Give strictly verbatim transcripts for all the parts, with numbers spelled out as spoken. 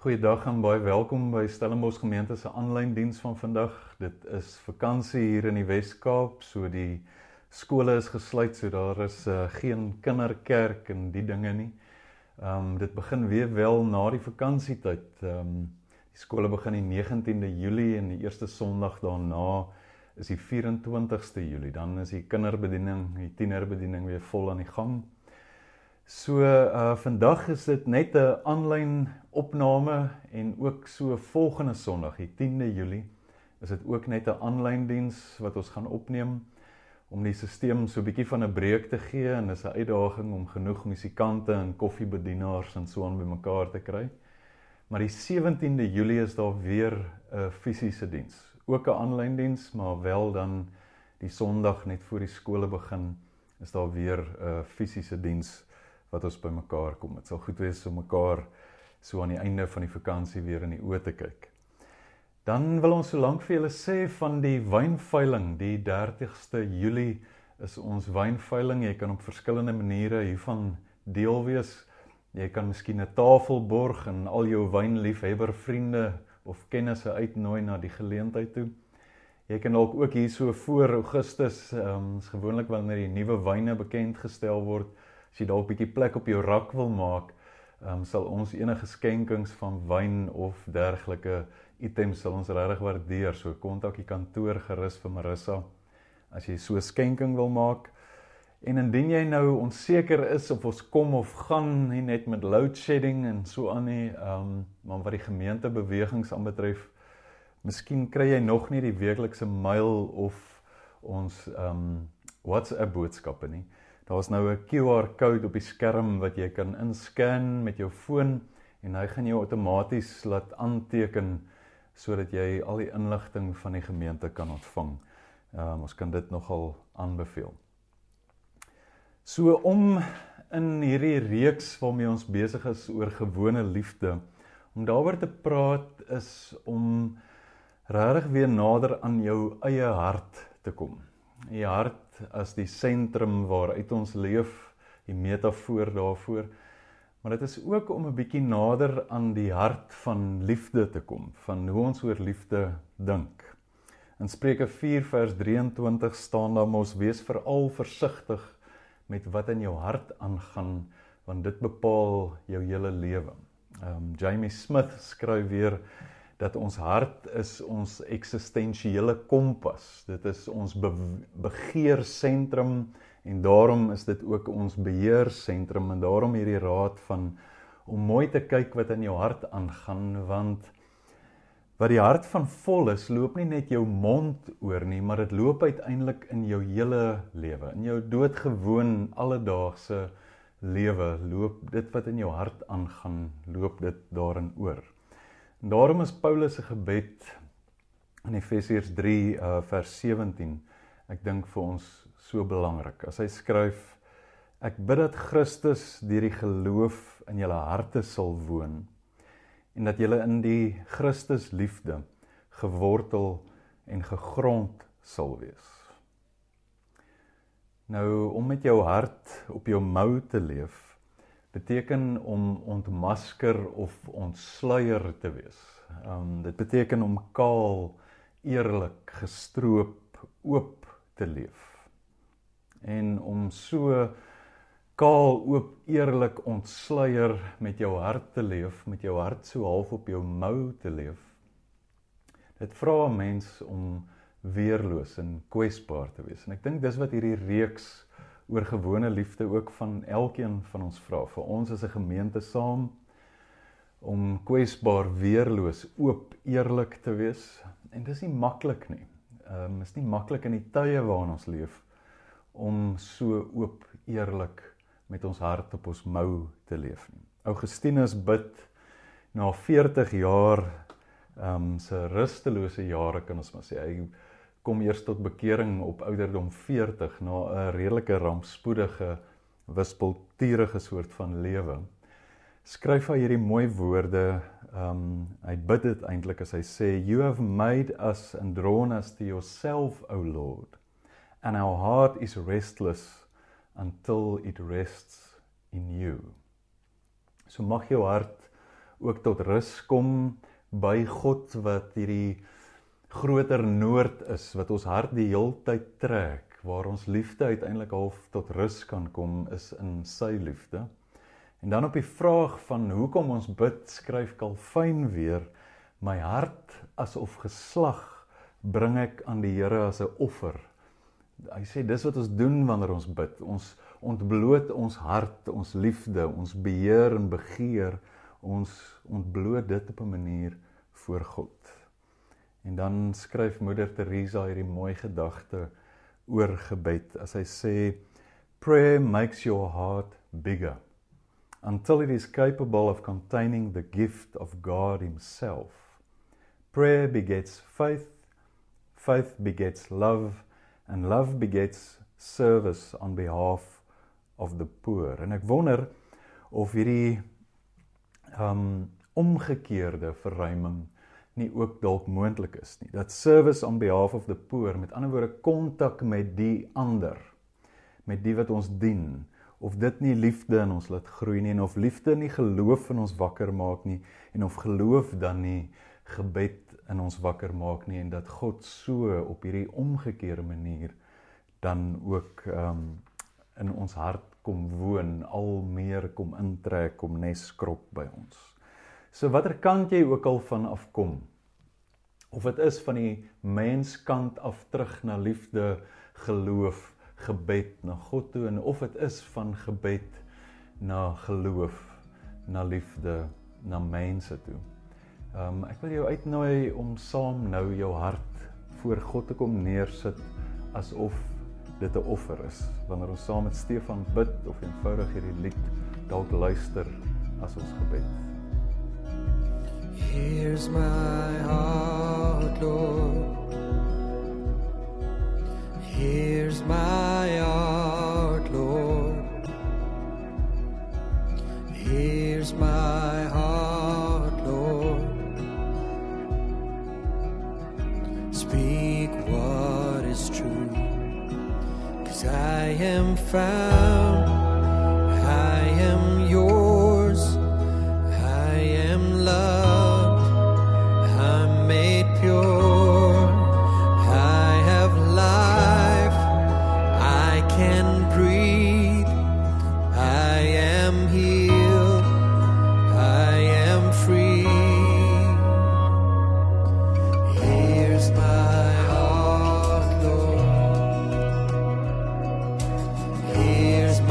Goeiedag en baie welkom by Stellenbosch Gemeente se aanlyn diens van vandag. Dit is vakansie hier in die Wes-Kaap, so die skole is gesluit, so daar is uh, geen kinderkerk en die dinge nie. Um, dit begin weer wel na die vakansietyd. Um, die skole begin die negentiende Julie en die eerste Sondag daarna is die vyf-en-twintigste Julie. Dan is die kinderbediening, die tienerbediening weer vol aan die gang. So, uh, vandag is dit net 'n aanlyn opname en ook so volgende Sondag, die tiende Julie, is dit ook net 'n aanlyn diens wat ons gaan opneem om die stelsel so 'n bietjie van 'n breek te gee en dis 'n uitdaging om genoeg musikante en koffiebedienaars en so aan bymekaar te kry. Maar die sewentiende Julie is daar weer 'n fisiese diens. Ook 'n aanlyn diens, maar wel dan die Sondag net voor die skole begin is daar weer 'n fisiese diens wat ons by mekaar kom. Het sal goed wees om mekaar so aan die einde van die vakansie weer in die oë te kyk. Dan wil ons so lank vir julle sê van die wynveiling. Die dertigste Julie is ons wynveiling. Jy kan op verskillende maniere hiervan deel wees. Jy kan miskien 'n tafel borg en al jou wynliefhebber vriende of kennisse uitnooi na die geleentheid toe. Jy kan dalk ook hier so voor Augustus, um, is gewoonlik wanneer die nuwe wyne bekend gestel word, as jy dalk 'n bietjie plek op jou rak wil maak, um, sal ons enige skenkings van wyn of dergelike items sal ons regtig waardeer. So kontak die kantoor gerus vir Marissa as jy so 'n skenking wil maak. En indien jy nou onseker is of ons kom of gaan, nie net met load shedding en so aan nie, um, maar wat die gemeentebewegings aanbetref, miskien kry jy nog nie die weeklikse mail of ons um, WhatsApp boodskappe nie. Daar is nou 'n Q R-code op die skerm wat jy kan inscan met jou foon en hy gaan jou outomaties laat aanteken sodat jy al die inligting van die gemeente kan ontvang. Um, ons kan dit nogal aanbeveel. So om in hierdie reeks waarmee ons besig is oor gewone liefde, om daaroor te praat is om regtig weer nader aan jou eie hart te kom. Die hart as die sentrum waaruit ons leef, die metafoor daarvoor, maar dit is ook om 'n bietjie nader aan die hart van liefde te kom, van hoe ons oor liefde dink. In Spreuke vier vers drieëntwintig staan daar mos: wees veral versigtig met wat in jou hart aangaan, want dit bepaal jou hele lewe. Um, Jamie Smith skryf weer dat ons hart is ons eksistensiële kompas. Dit is ons be begeersentrum en daarom is dit ook ons beheersentrum en daarom hierdie raad van om mooi te kyk wat in jou hart aangaan, want wat die hart van vol is, loop nie net jou mond oor nie, maar dit loop uiteindelik in jou hele lewe, in jou doodgewoon alledaagse lewe, loop dit wat in jou hart aangaan, loop dit daarin oor. En daarom is Paulus se gebed in Efesiërs drie uh, vers sewentien, ek dink vir ons so belangrik. As hy skryf: ek bid dat Christus deur die geloof in julle harte sal woon en dat julle in die Christus liefde gewortel en gegrond sal wees. Nou, om met jou hart op jou mou te leef, beteken om ontmasker of ontsluier te wees. Um, dit beteken om kaal, eerlik, gestroop, oop te leef. En om so kaal, oop, eerlik, ontsluier met jou hart te leef, met jou hart so half op jou mou te leef, dit vra 'n mens om weerloos en kwesbaar te wees. En ek dink dis wat hierdie reeks oor gewone liefde ook van elkeen van ons vra, vir ons as 'n gemeente saam, om kwesbaar, weerloos, oop, eerlik te wees. En dis nie maklik nie. Um, is nie maklik in die tye waarin ons leef, om so oop, eerlik met ons hart op ons mou te leef nie. Augustinus bid na veertig jaar, um, sy rustelose jare kan ons maar sê, hy kom eers tot bekering op ouderdom veertig, na 'n redelike rampspoedige, wispelturige soort van lewe. Skryf hy hierdie mooi woorde, um, hy bid dit eintlik as hy sê: you have made us and drawn us to yourself, O Lord, and our heart is restless until it rests in you. So mag jou hart ook tot rus kom by God wat hierdie groter noord is, wat ons hart die heeltyd trek, waar ons liefde uiteindelik half tot rus kan kom, is in sy liefde. En dan op die vraag van hoekom ons bid, skryf Calvin weer, my hart asof geslag bring ek aan die Here as 'n offer. Hy sê, dis wat ons doen wanneer ons bid. Ons ontbloot ons hart, ons liefde, ons beheer en begeer, ons ontbloot dit op 'n manier voor God. En dan skryf Moeder Teresa hierdie mooi gedagte oor gebed, as hy sê, prayer makes your heart bigger, until it is capable of containing the gift of God Himself. Prayer begets faith, faith begets love, and love begets service on behalf of the poor. En ek wonder of hierdie um, omgekeerde verruiming nie ook dalk moontlik is nie. Dat service on behalf of the poor, met ander woorde kontak met die ander, met die wat ons dien, of dit nie liefde in ons laat groei nie, en of liefde nie geloof in ons wakker maak nie, en of geloof dan nie gebed in ons wakker maak nie, en dat God so op hierdie omgekeerde manier dan ook um, in ons hart kom woon, al meer kom intrek, kom neskrop by ons. So watter kant jy ook al van afkom, of het is van die menskant af terug na liefde, geloof, gebed na God toe, en of het is van gebed na geloof, na liefde, na mense toe. Um, ek wil jou uitnooi om saam nou jou hart voor God te kom neersit, asof dit 'n offer is, wanneer ons saam met Stefan bid, of eenvoudig hierdie lied dalk luister as ons gebed. Here's my heart, Lord. Here's my heart, Lord. Here's my heart, Lord. Speak what is true, 'cause I am found, I am yours, I am loved, I'm made pure, I have life, I can breathe, I am healed, I am free. Here's my heart, Lord. Here's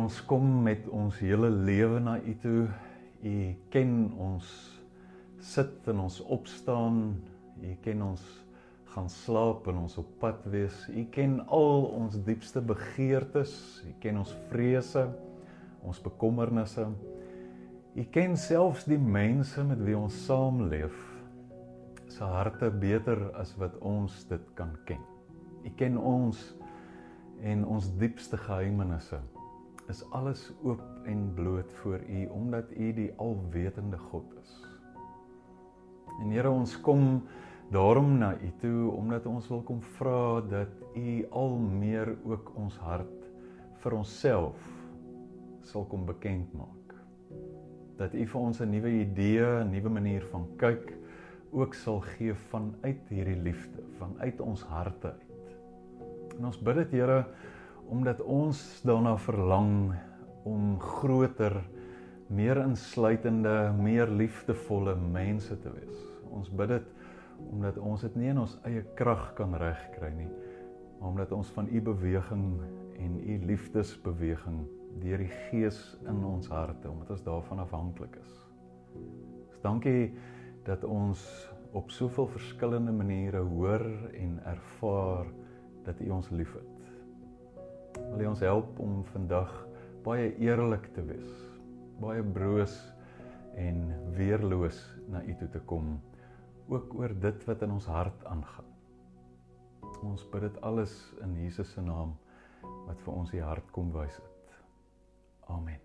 ons kom met ons hele lewe na U toe. U ken ons sit en ons opstaan. U ken ons gaan slaap en ons op pad wees. U ken al ons diepste begeertes. U ken ons vrese, ons bekommernisse. U ken selfs die mense met wie ons saamleef, se harte beter as wat ons dit kan ken. U ken ons en ons diepste geheimenisse. Is alles oop en bloot voor U, omdat U die alwetende God is. En Here, ons kom daarom na U toe, omdat ons wil kom vra dat U al meer ook ons hart vir onsself sal kom bekend maak. Dat U vir ons 'n nuwe idee, 'n nuwe manier van kyk, ook sal gee vanuit hierdie liefde, vanuit ons harte uit. En ons bid dit, Here, omdat ons daarna verlang om groter, meer insluitende, meer liefdevolle mense te wees. Ons bid dit omdat ons dit nie in ons eie krag kan regkry nie, maar omdat ons van U beweging en U liefdesbeweging deur die Gees in ons harte, omdat ons daarvan afhanklik is. Dus dankie dat ons op soveel verskillende maniere hoor en ervaar dat U ons liefhet. Wil U ons help om vandag baie eerlik te wees, baie broos en weerloos na U toe te kom, ook oor dit wat in ons hart aangaan. Ons bid dit alles in Jesus se naam, wat vir ons die hart kom wys het. Amen.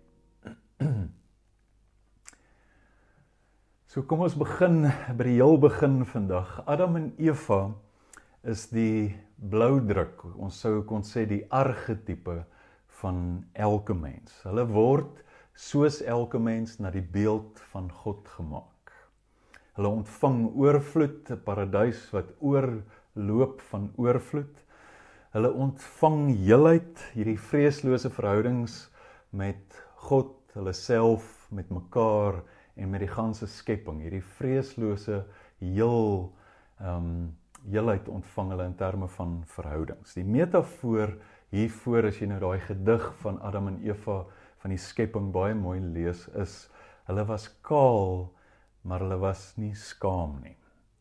So kom ons begin by die heel begin vandag. Adam en Eva is die bloudruk, ons sou kon sê die archetype van elke mens. Hulle word soos elke mens na die beeld van God gemaak. Hulle ontvang oorvloed, 'n paradys wat oorloop van oorvloed. Hulle ontvang heelheid, hierdie vreeslose verhoudings met God, hulle self, met mekaar en met die ganse skepping. Hierdie vreeslose heel um, heelheid ontvang hulle in terme van verhoudings. Die metafoor hiervoor, as jy nou daai gedig van Adam en Eva van die skepping baie mooi lees, is hulle was kaal, maar hulle was nie skaam nie.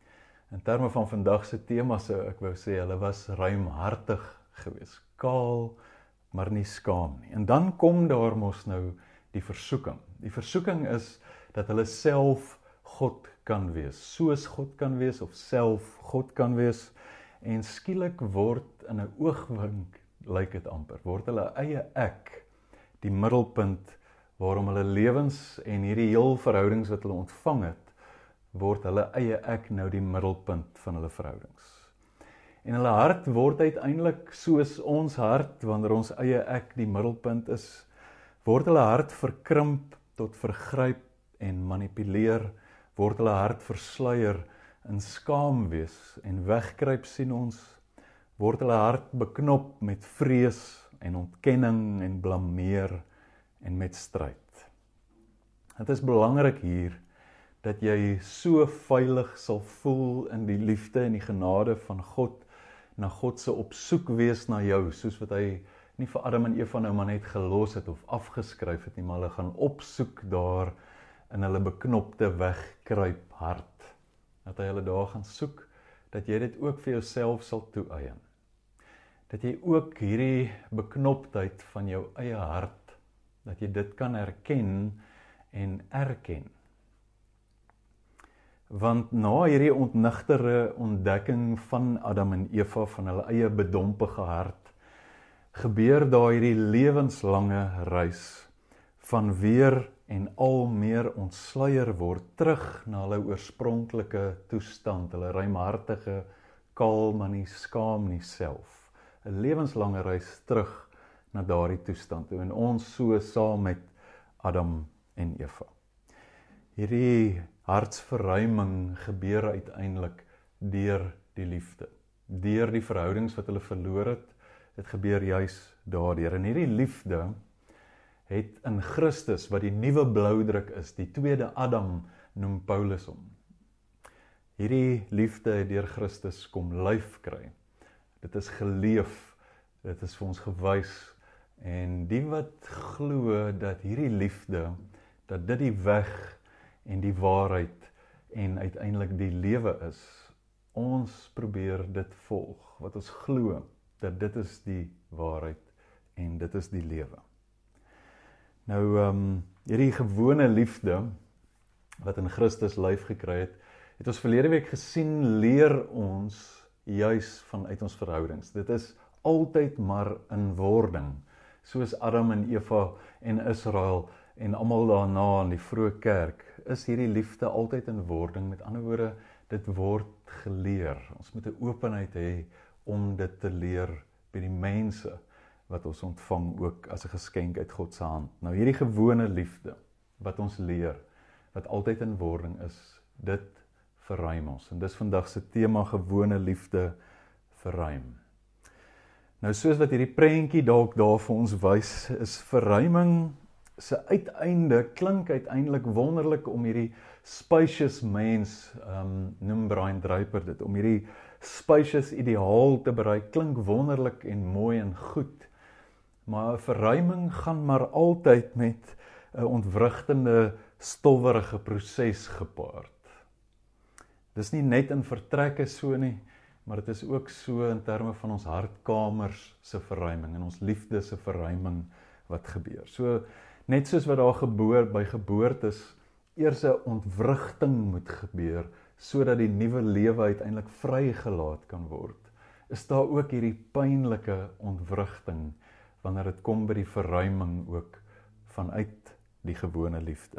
In terme van vandag se tema sou ek wou sê, hulle was ruimhartig geweest. Kaal, maar nie skaam nie. En dan kom daar mos nou die versoeking. Die versoeking is dat hulle self God kan wees, soos God kan wees, of self God kan wees, en skielik word in 'n oogwink, lyk dit amper, word hulle eie ek die middelpunt waarom hulle lewens en hierdie heel verhoudings wat hulle ontvang het, word hulle eie ek nou die middelpunt van hulle verhoudings. En hulle hart word uiteindelik soos ons hart, wanneer ons eie ek die middelpunt is, word hulle hart verkrimp tot vergryp en manipuleer, word hulle hart versluier in skaam wees en wegkruip sien ons, word hulle hart beknop met vrees en ontkenning en blameer en met stryd. Het is belangrik hier dat jy so veilig sal voel in die liefde en die genade van God, na God se opsoek wees na jou, soos wat hy nie vir Adam en Eva nou maar net gelos het of afgeskryf het nie, maar hulle gaan opsoek daar in hulle beknopte wegkruip hart. Dat hy hulle daar gaan soek, dat jy dit ook vir jouself sal toeëien. Dat jy ook hierdie beknoptheid van jou eie hart, dat jy dit kan herken en erken. Want na hierdie ontnigtere ontdekking van Adam en Eva, van hulle eie bedompige hart, gebeur daar hierdie lewenslange reis van weer en al meer ontsluier word terug na hulle oorspronklike toestand, hulle ruimhartige, kaal, maar nie skaam nie self. 'n lewenslange reis terug na daardie toestand toe, en ons so saam met Adam en Eva. Hierdie hartsverruiming gebeur uiteindelik deur die liefde, deur die verhoudings wat hulle verloor het. Dit gebeur juis daardeur. En hierdie liefde het in Christus, wat die nuwe bloudruk is, die tweede Adam noem Paulus hom. Hierdie liefde het deur Christus kom lyf kry. Dit is geleef, dit is vir ons gewys, En die wat glo dat hierdie liefde, dat dit die weg en die waarheid en uiteindelik die lewe is, ons probeer dit volg, wat ons glo, dat dit is die waarheid en dit is die lewe. Nou, um, hierdie gewone liefde, wat in Christus lyf gekry het, het ons verlede week gesien, leer ons juis vanuit ons verhoudings. Dit is altyd maar in wording, soos Adam en Eva en Israel en almal daarna in die vroeë kerk, is hierdie liefde altyd in wording. Met ander woorde, dit word geleer. Ons moet 'n openheid hê om dit te leer by die mense wat ons ontvang ook as 'n geskenk uit God se hand. Nou hierdie gewone liefde wat ons leer, wat altyd in wording is, dit verruim ons. En dis vandag se tema, gewone liefde verruim. Nou soos wat hierdie prentjie dalk daar vir ons wys, is verruiming se uiteinde klink uiteindelik wonderlik om hierdie spacious mens, um, noem Brian Draper dit, om hierdie spacious ideaal te bereik, klink wonderlik en mooi en goed. Maar verruiming gaan maar altyd met 'n ontwrigtende, stowwerige proses gepaard. Dis nie net in vertrekke so nie, maar dit is ook so in terme van ons hartkamers se verruiming en ons liefde se verruiming wat gebeur. So net soos wat daar geboor by geboortes eers 'n ontwrigting moet gebeur sodat die nuwe lewe uiteindelik vrygelaat kan word, is daar ook hierdie pynlike ontwrigting wanneer dit kom by die verruiming ook vanuit die gewone liefde.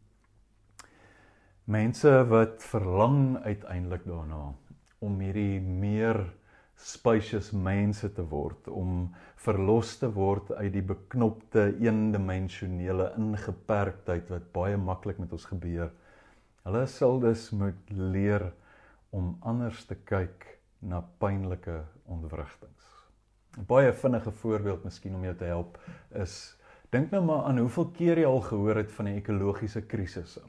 Mense wat verlang uiteindelik daarna om hierdie meer spacious mense te word, om verlos te word uit die beknopte, eendimensionele ingeperktheid wat baie maklik met ons gebeur. Hulle sal dus moet leer om anders te kyk na pynlike ontwrigtings. 'n Baie vinnige voorbeeld miskien om jou te help is, dink nou maar aan hoeveel keer jy al gehoor het van die ekologiese krisisse.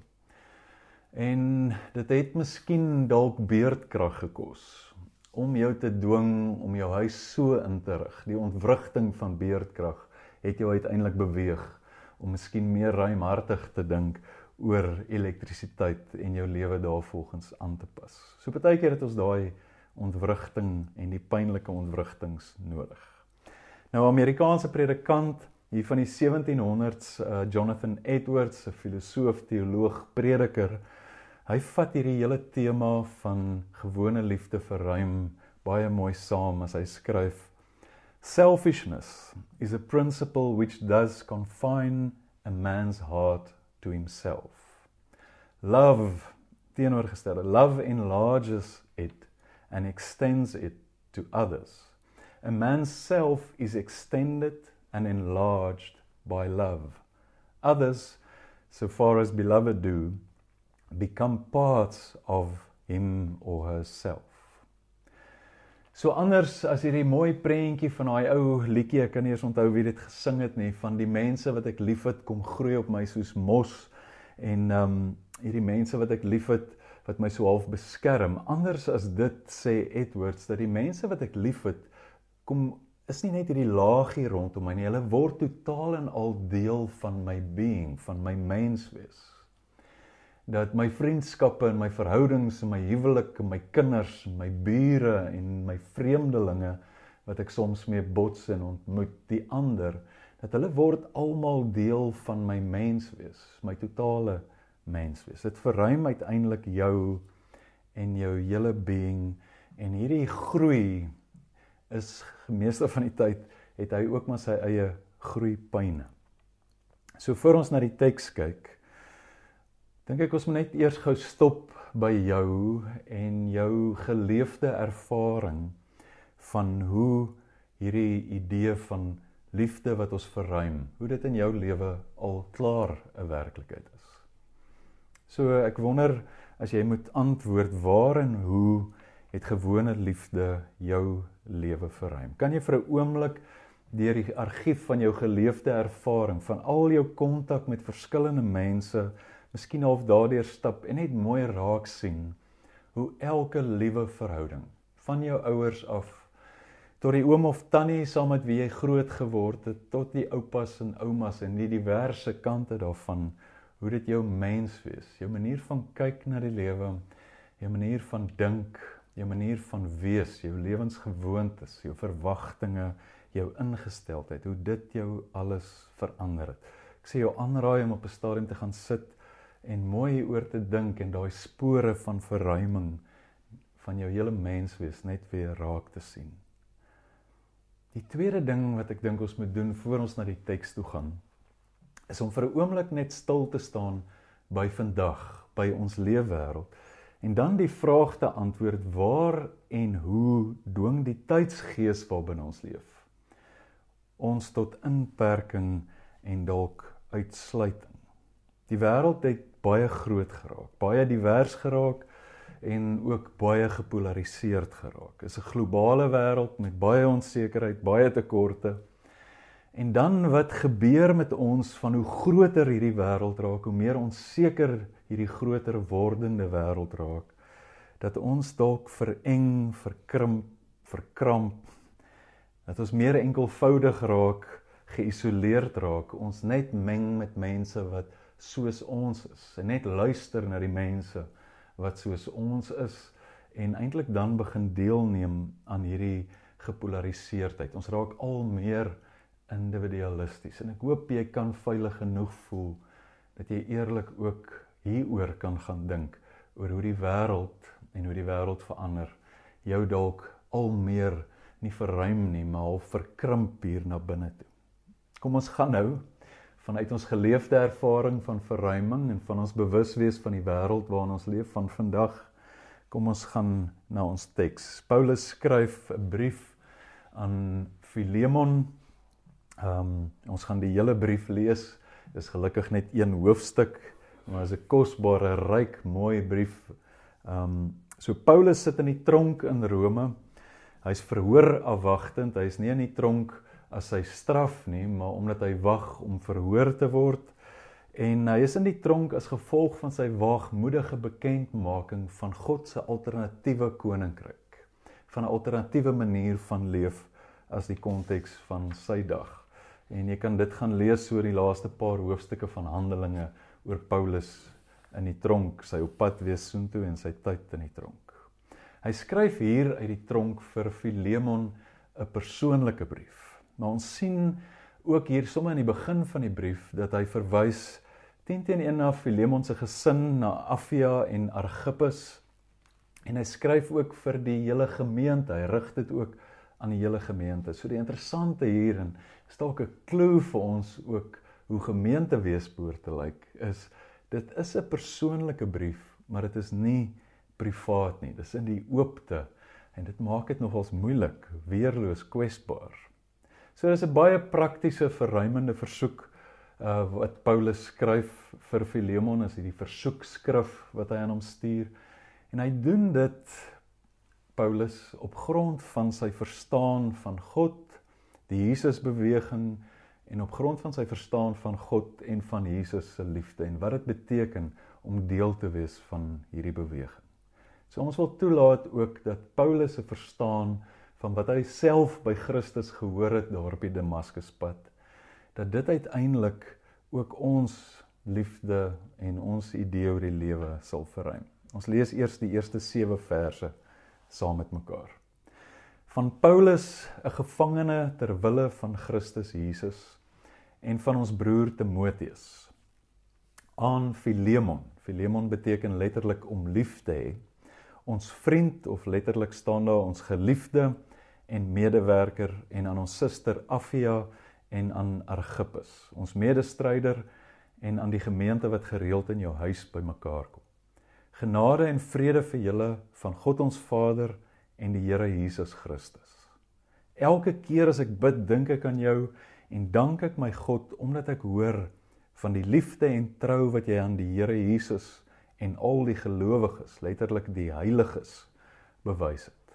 En dit het miskien dalk beerdkrag gekos om jou te dwing om jou huis so in te rig. Die ontwrigting van beerdkrag het jou uiteindelik beweeg om miskien meer ruimhartig te dink oor elektrisiteit en jou lewe daarvolgens aan te pas. So partykeer het ons daai ontwrigting en die pynlike ontwrigtings nodig. Nou, Amerikaanse predikant hier van die sewentienhonderds, uh, Jonathan Edwards, 'n filosoof, teoloog, prediker, hy vat hierdie hele tema van gewone liefde verruim baie mooi saam as hy skryf: Selfishness is a principle which does confine a man's heart to himself. Love, teenoorgestelde, love enlarges it and extends it to others. A man's self is extended and enlarged by love. Others, so far as beloved do, become parts of him or herself. So anders as hierdie mooi prentjie van daai ou liedjie, ek kan nie eens onthou wie dit gesing het nie, van die mense wat ek liefhet kom groei op my soos mos, en um, hierdie mense wat ek liefhet wat my so half beskerm. Anders as dit sê Edwards, dat die mense wat ek liefhet kom, is nie net hierdie laagie rondom my nie, hulle word totaal en al deel van my being, van my menswees. Dat my vriendskappe en my verhoudings en my huwelik en my kinders en my bure en my vreemdelinge wat ek soms mee bots en ontmoet, die ander, dat hulle word almal deel van my menswees, my totale menswees. Dit verruim uiteindelik jou en jou hele being, en hierdie groei is meeste van die tyd, het hy ook maar sy eie groeipyne. So voor ons na die teks kyk, dink ek ons moet net eers gou stop by jou en jou geleefde ervaring van hoe hierdie idee van liefde wat ons verruim, hoe dit in jou lewe al klaar 'n werklikheid is. So ek wonder, as jy moet antwoord, waar en hoe het gewone liefde jou lewe verruim? Kan jy vir 'n oomblik deur die argief van jou geleefde ervaring, van al jou kontak met verskillende mense, miskien half daardeur stap en net mooi raak sien hoe elke liewe verhouding, van jou ouers af, tot die oom of tannie saam met wie jy groot geword het, tot die oupas en oumas en die diverse kante daarvan, hoe dit jou mens wees, jou manier van kyk na die lewe, jou manier van dink, jou manier van wees, jou lewensgewoontes, jou verwagtinge, jou ingesteldheid, hoe dit jou alles verander het. Ek sê jou aanraai om op 'n stadium te gaan sit en mooi oor te dink en daai spore van verruiming van jou hele menswees net weer raak te sien. Die tweede ding wat ek dink ons moet doen voor ons na die teks toe gaan, is om vir 'n oomblik net stil te staan by vandag, by ons leefwêreld, en dan die vraag te antwoord, waar en hoe dwing die tydsgees waarbinne ons leef ons tot inperking en dalk uitsluiting. Die wêreld het baie groot geraak, baie divers geraak en ook baie gepolariseerd geraak. Dit is 'n globale wêreld met baie onsekerheid, baie tekorte. En dan wat gebeur met ons van hoe groter hierdie wêreld raak, hoe meer onseker hierdie groter wordende wêreld raak, dat ons dalk vereng, verkrimp, verkramp, dat ons meer enkelvoudig raak, geïsoleerd raak, ons net meng met mense wat soos ons is, en net luister na die mense wat soos ons is, en eintlik dan begin deelneem aan hierdie gepolariseerdheid. Ons raak al meer individualisties, en ek hoop jy kan veilig genoeg voel, dat jy eerlik ook hieroor kan gaan dink, oor hoe die wêreld en hoe die wêreld verander, jou dalk al meer nie verruim nie, maar al verkrimp hier na binne toe. Kom ons gaan nou, vanuit ons geleefde ervaring van verruiming en van ons bewuswees van die wêreld waarin ons leef van vandag, kom ons gaan na ons teks. Paulus skryf 'n brief aan Filemon. Um, ons gaan die hele brief lees. Dis gelukkig net een hoofstuk, maar is 'n kosbare, ryk, mooi brief. Um, so Paulus sit in die tronk in Rome. Hy's verhoor afwagtend. Hy is nie in die tronk as sy straf nie, maar omdat hy wag om verhoor te word. En hy is in die tronk as gevolg van sy waagmoedige bekendmaking van God se alternatiewe koninkryk, van 'n alternatiewe manier van leef as die konteks van sy dag. En jy kan dit gaan lees oor die laaste paar hoofstukke van Handelinge oor Paulus in die tronk, sy op pad wees soontoe en sy tyd in die tronk. Hy skryf hier uit die tronk vir Filemon 'n persoonlike brief. Maar ons sien ook hier sommer in die begin van die brief dat hy verwys teen teen een na Filemon se gesin, na Afia en Archippus. En hy skryf ook vir die hele gemeente, hy rig dit ook aan die hele gemeente. So die interessante hier, en is dalk 'n klou vir ons ook hoe gemeentewees behoort te lyk, is dit is 'n persoonlike brief, maar dit is nie privaat nie. Dit is in die oopte en dit maak dit nogals moeilik, weerloos, kwesbaar. So dis 'n baie praktiese, verruimende versoek uh, wat Paulus skryf vir Filemon, is die versoekskrif wat hy aan hom stuur. En hy doen dit, Paulus, op grond van sy verstaan van God, die Jesusbeweging, en op grond van sy verstaan van God en van Jesus se liefde, en wat dit beteken om deel te wees van hierdie beweging. So ons wil toelaat ook dat Paulus se verstaan van wat hy self by Christus gehoor het daar op die Damaskuspad, dat dit uiteindelik ook ons liefde en ons idee oor die lewe sal verruim. Ons lees eers die eerste sewe verse saam met mekaar. Van Paulus, 'n gevangene ter wille van Christus Jesus, en van ons broer Timoteus, aan Filemon. Filemon beteken letterlik om lief te hê. Ons vriend, of letterlik staan daar ons geliefde en medewerker, en aan ons suster Afia en aan Archippus, ons medestryder, en aan die gemeente wat gereeld in jou huis bymekaar kom. Genade en vrede vir julle van God ons Vader en die Here Jesus Christus. Elke keer as ek bid, dink ek aan jou en dank ek my God omdat ek hoor van die liefde en trou wat jy aan die Here Jesus en al die gelowiges, letterlik die heiliges, bewys het.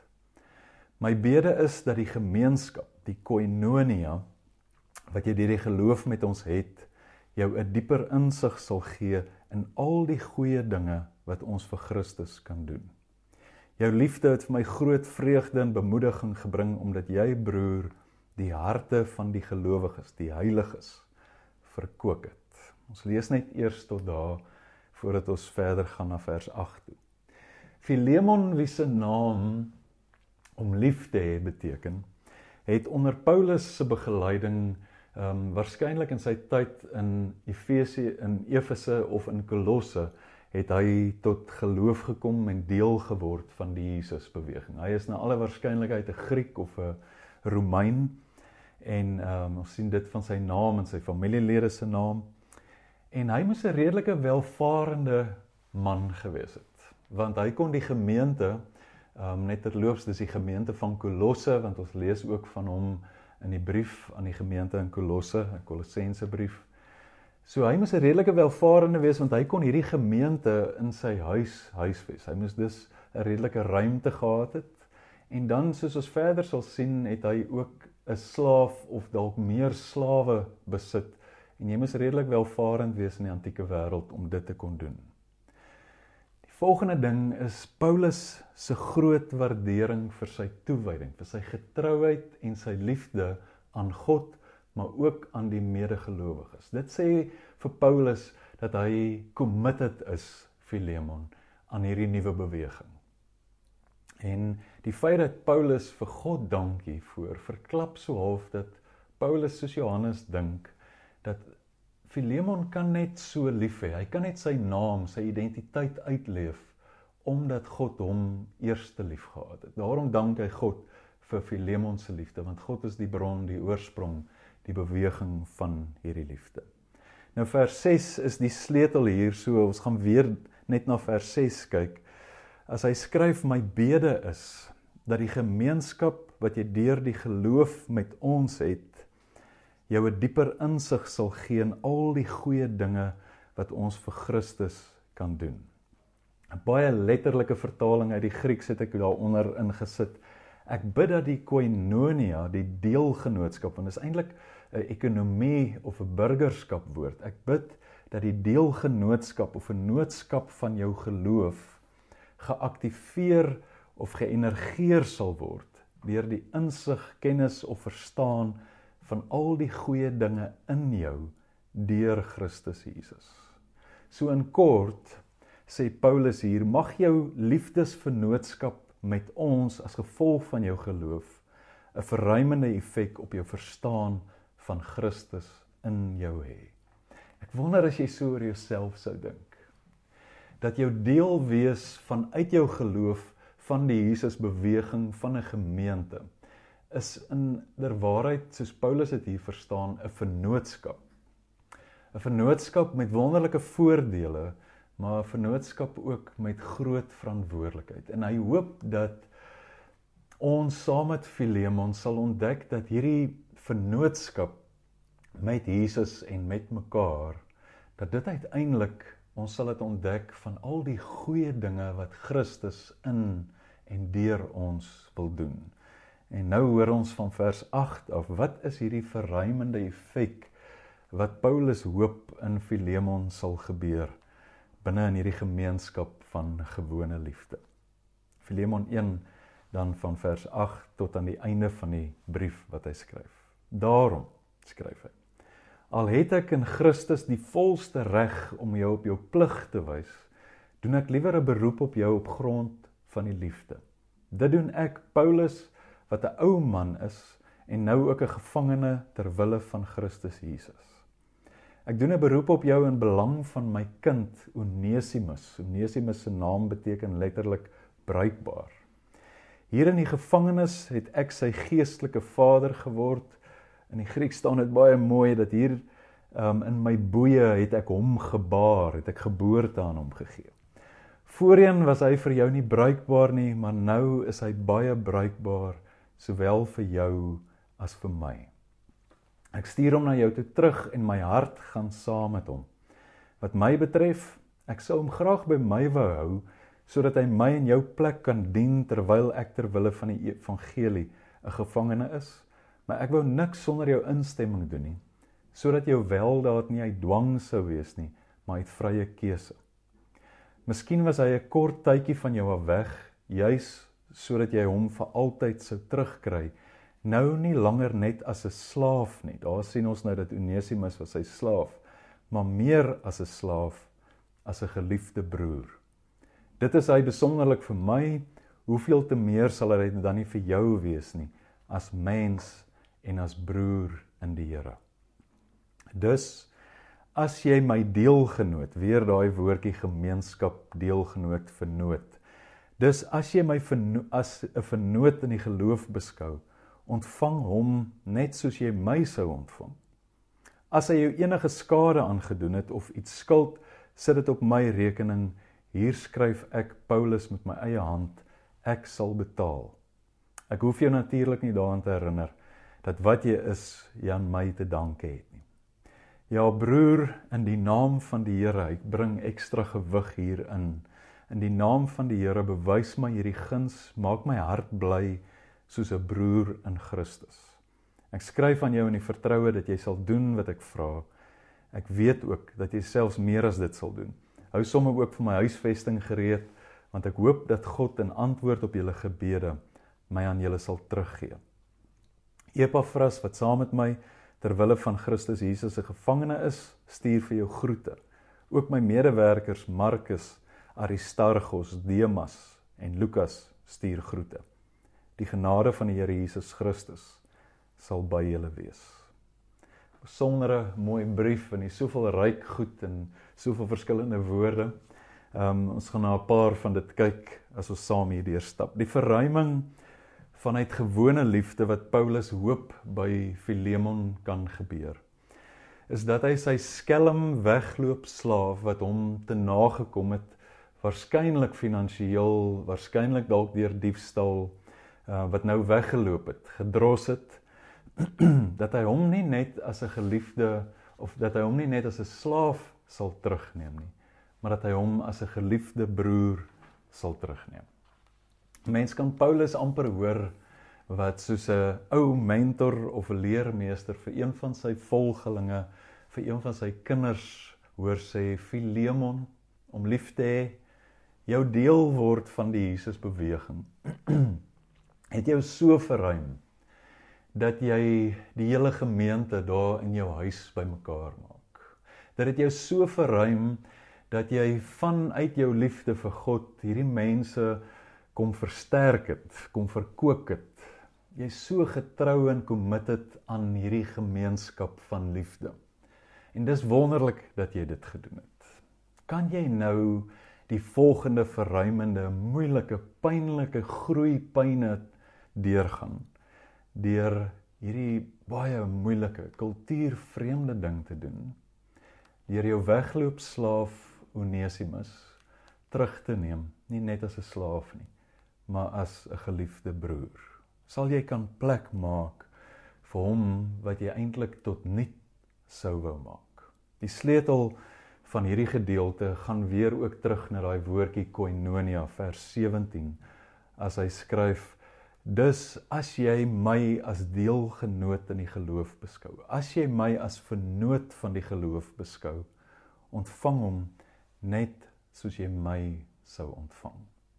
My bede is dat die gemeenskap, die koinonia, wat jy deur die geloof met ons het, jou 'n dieper insig sal gee in al die goeie dinge wat ons vir Christus kan doen. Jou liefde het vir my groot vreugde en bemoediging gebring, omdat jy, broer, die harte van die gelowiges, die heiliges, verkoop het. Ons lees net eers tot daar, voordat ons verder gaan na vers agt toe. Filemon, wie se naam om lief te hê beteken, het onder Paulus se begeleiding, um, waarskynlik in sy tyd in Efese, in Efese of in Kolosse, het hy tot geloof gekom en deel geword van die Jesusbeweging. Hy is na alle waarskynlikheid 'n Griek of 'n Romein, en um, ons sien dit van sy naam en sy familielede se naam, en hy moes 'n redelike welvarende man gewees het, want hy kon die gemeente, um, net terloops, dis die gemeente van Kolosse, want ons lees ook van hom in die brief aan die gemeente in Kolosse, 'n Kolossense brief. So hy moes 'n redelike welvarende wees, want hy kon hierdie gemeente in sy huis huisves. Hy moes dus 'n redelike ruimte gehad het, en dan, soos ons verder sal sien, het hy ook 'n slaaf of dalk meer slawe besit, en jy moes redelik welvarend wees in die antieke wêreld om dit te kon doen. Die volgende ding is Paulus se groot waardering vir sy toewyding, vir sy getrouheid en sy liefde aan God, maar ook aan die medegelowiges. Dit sê vir Paulus dat hy committed is, Filemon, aan hierdie nuwe beweging. En die feit dat Paulus vir God dank hiervoor, verklap so half dat Paulus soos Johannes dink, dat Filemon kan net so lief hê, hy kan net sy naam, sy identiteit uitleef, omdat God hom eerste lief gehad het. Daarom dank hy God vir Filemon se liefde, want God is die bron, die oorsprong, die beweging van hierdie liefde. Nou vers ses is die sleutel hier, so ons gaan weer net na vers ses kyk. As hy skryf, my bede is, dat die gemeenskap wat jy deur die geloof met ons het, jou 'n dieper insig sal gee in al die goeie dinge wat ons vir Christus kan doen. 'n Baie letterlike vertaling uit die Grieks het ek daaronder ingesit. Ek bid dat die koinonia, die deelgenootskap, want dit is eintlik 'n ekonomie of 'n burgerskap woord. Ek bid dat die deelgenootskap of 'n nootskap van jou geloof geaktiveer of geënergeer sal word deur die insig, kennis of verstaan van al die goeie dinge in jou deur Christus Jesus. So in kort sê Paulus hier, mag jou liefdesvernootskap met ons as gevolg van jou geloof 'n verruimende effek op jou verstaan van Christus in jou hê. Ek wonder as jy so oor jouself sou dink, dat jou deel wees vanuit jou geloof van die Jesusbeweging van 'n gemeente is inderwaarheid, soos Paulus dit hier verstaan, 'n vennootskap. 'n Vennootskap met wonderlike voordele, maar 'n vennootskap ook met groot verantwoordelikheid. En hy hoop dat ons saam met Filemon sal ontdek dat hierdie vennootskap met Jesus en met mekaar, dat dit uiteindelik, ons sal dit ontdek van al die goeie dinge wat Christus in en deur ons wil doen. En nou hoor ons van vers agt af, wat is hierdie verruimende effek wat Paulus hoop in Filemon sal gebeur binne in hierdie gemeenskap van gewone liefde. Filemon een, dan van vers agt tot aan die einde van die brief wat hy skryf. Daarom, skryf hy, al het ek in Christus die volste reg om jou op jou plig te wys, doen ek liewer 'n beroep op jou op grond van die liefde. Dit doen ek, Paulus, wat 'n ou man is, en nou ook 'n gevangene ter wille van Christus Jesus. Ek doen 'n beroep op jou in belang van my kind, Onesimus. Onesimus se naam beteken letterlik bruikbaar. Hier in die gevangenis het ek sy geestelike vader geword. In die Grieks staan dit baie mooi, dat hier um, in my boeye het ek hom gebaar, het ek geboorte aan hom gegee. Voorheen was hy vir jou nie bruikbaar nie, maar nou is hy baie bruikbaar, sowel vir jou as vir my. Ek stuur hom na jou toe terug en my hart gaan saam met hom. Wat my betref, ek sou hom graag by my wou hou, sodat hy my in jou plek kan dien terwyl ek ter wille van die evangelie 'n gevangene is, maar ek wou niks sonder jou instemming doen nie, sodat jou weldaad nie uit dwang sou wees nie, maar uit vrye keuse. Miskien was hy 'n kort tydjie van jou af weg juis sodat jy hom vir altyd sou terugkry, nou nie langer net as 'n slaaf nie. Daar sien ons nou dat Onesimus was sy slaaf, maar meer as 'n slaaf, as 'n geliefde broer. Dit is hy besonderlik vir my, hoeveel te meer sal hy dan nie vir jou wees nie, as mens en as broer in die Here. Dus, as jy my deelgenoot, weer daai woordjie gemeenskap, deelgenoot, vernoot. Dus as jy my verno- as 'n vernoot in die geloof beskou, ontvang hom net soos jy my sou ontvang. As hy jou enige skade aangedoen het of iets skuld, sit dit op my rekening. Hier skryf ek Paulus met my eie hand, ek sal betaal. Ek hoef jou natuurlik nie daaraan te herinner dat wat jy is, jy aan my te danke het nie. Ja, broer, in die naam van die Here, ek bring ekstra gewig hierin. In die naam van die Here, bewys my hierdie guns, maak my hart bly soos 'n broer in Christus. Ek skryf aan jou in die vertroue dat jy sal doen wat ek vra. Ek weet ook dat jy selfs meer as dit sal doen. Hou somme ook vir my huisvesting gereed, want ek hoop dat God in antwoord op julle gebede my aan julle sal teruggee. Epafras, wat saam met my terwille van Christus Jesus 'n gevangene is, stuur vir jou groete. Ook my medewerkers Markus, Aristarchos, Demas en Lukas stuur groete. Die genade van die Here Jesus Christus sal by julle wees. Besondere mooi brief en soveel ryk goed en soveel verskillende woorde. Um, ons gaan na 'n paar van dit kyk as ons saam hier deurstap. Die verruiming vanuit gewone liefde wat Paulus hoop by Filemon kan gebeur, is dat hy sy skelm wegloop slaaf wat hom te nagekom het, waarskynlik finansiëel, waarskynlik dalk deur diefstal, uh, wat nou weggeloop het, gedros het, dat hy hom nie net as 'n geliefde, of dat hy hom nie net as 'n slaaf sal terugneem nie, maar dat hy hom as 'n geliefde broer sal terugneem. Mens kan Paulus amper hoor wat soos 'n ou mentor of 'n leermeester vir een van sy volgelinge, vir een van sy kinders hoor sê, Filemon, om lief te hê, jou deel word van die Jesus beweging, het jou so verruim, dat jy die hele gemeente daar in jou huis bymekaar maak. Dat het jou so verruim, dat jy vanuit jou liefde vir God hierdie mense kom versterk het, kom verkoop het. Jy is so getrou en committed aan hierdie gemeenskap van liefde. En dis wonderlik dat jy dit gedoen het. Kan jy nou die volgende verruimende, moeilike, pynlike groeipyne deurgaan, deur hierdie baie moeilike, kultuurvreemde ding te doen, deur jou wegloop slaaf Onesimus terug te neem, nie net as 'n slaaf nie, maar as 'n geliefde broer. Sal jy kan plek maak vir hom wat jy eintlik tot nut sou wou maak. Die sleutel van hierdie gedeelte gaan weer ook terug na daai woordjie koinonia, vers sewentien, as hy skryf, dus as jy my as deelgenoot in die geloof beskou, as jy my as vernoot van die geloof beskou, ontvang hom net soos jy my sou ontvang.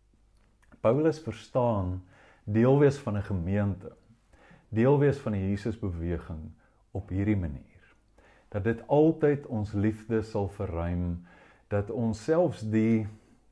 Paulus verstaan deel wees van 'n gemeente, deel wees van die Jesusbeweging op hierdie manier. Dat dit altyd ons liefde sal verruim, dat ons selfs die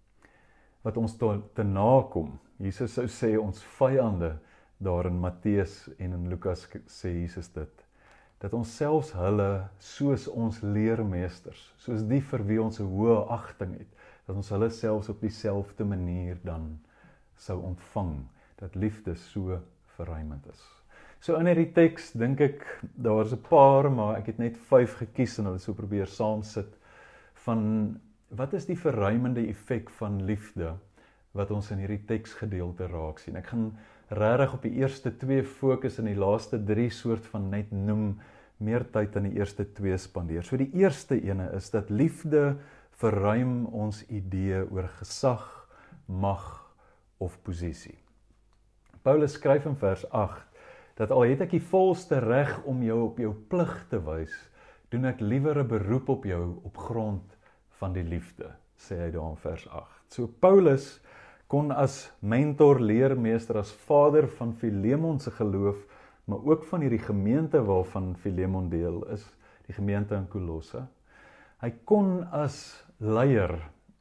wat ons te, te nakom, Jesus sou sê ons vyande, daar in Matteus en in Lukas sê Jesus dit, dat ons selfs hulle soos ons leermeesters, soos die vir wie ons 'n hoë agting het, dat ons hulle selfs op dieselfde manier dan sou ontvang, dat liefde so verruimend is. So in hierdie teks dink ek, daar is 'n paar, maar ek het net vyf gekies en hulle so probeer saamsit, van wat is die verruimende effek van liefde, wat ons in hierdie teksgedeelte raak sien. Ek gaan regtig op die eerste twee fokus en die laaste drie soort van net noem, meer tyd aan die eerste twee spandeer. So die eerste ene is dat liefde verruim ons idee oor gesag, mag of posisie. Paulus skryf in vers agt, dat al het ek die volste reg om jou op jou plig te wys, doen ek liewer 'n beroep op jou op grond van die liefde, sê hy daar in vers agt. So Paulus kon as mentor, leermeester, as vader van Filemon se geloof, maar ook van hierdie gemeente waarvan Filemon deel is, die gemeente in Kolosse. Hy kon as leier,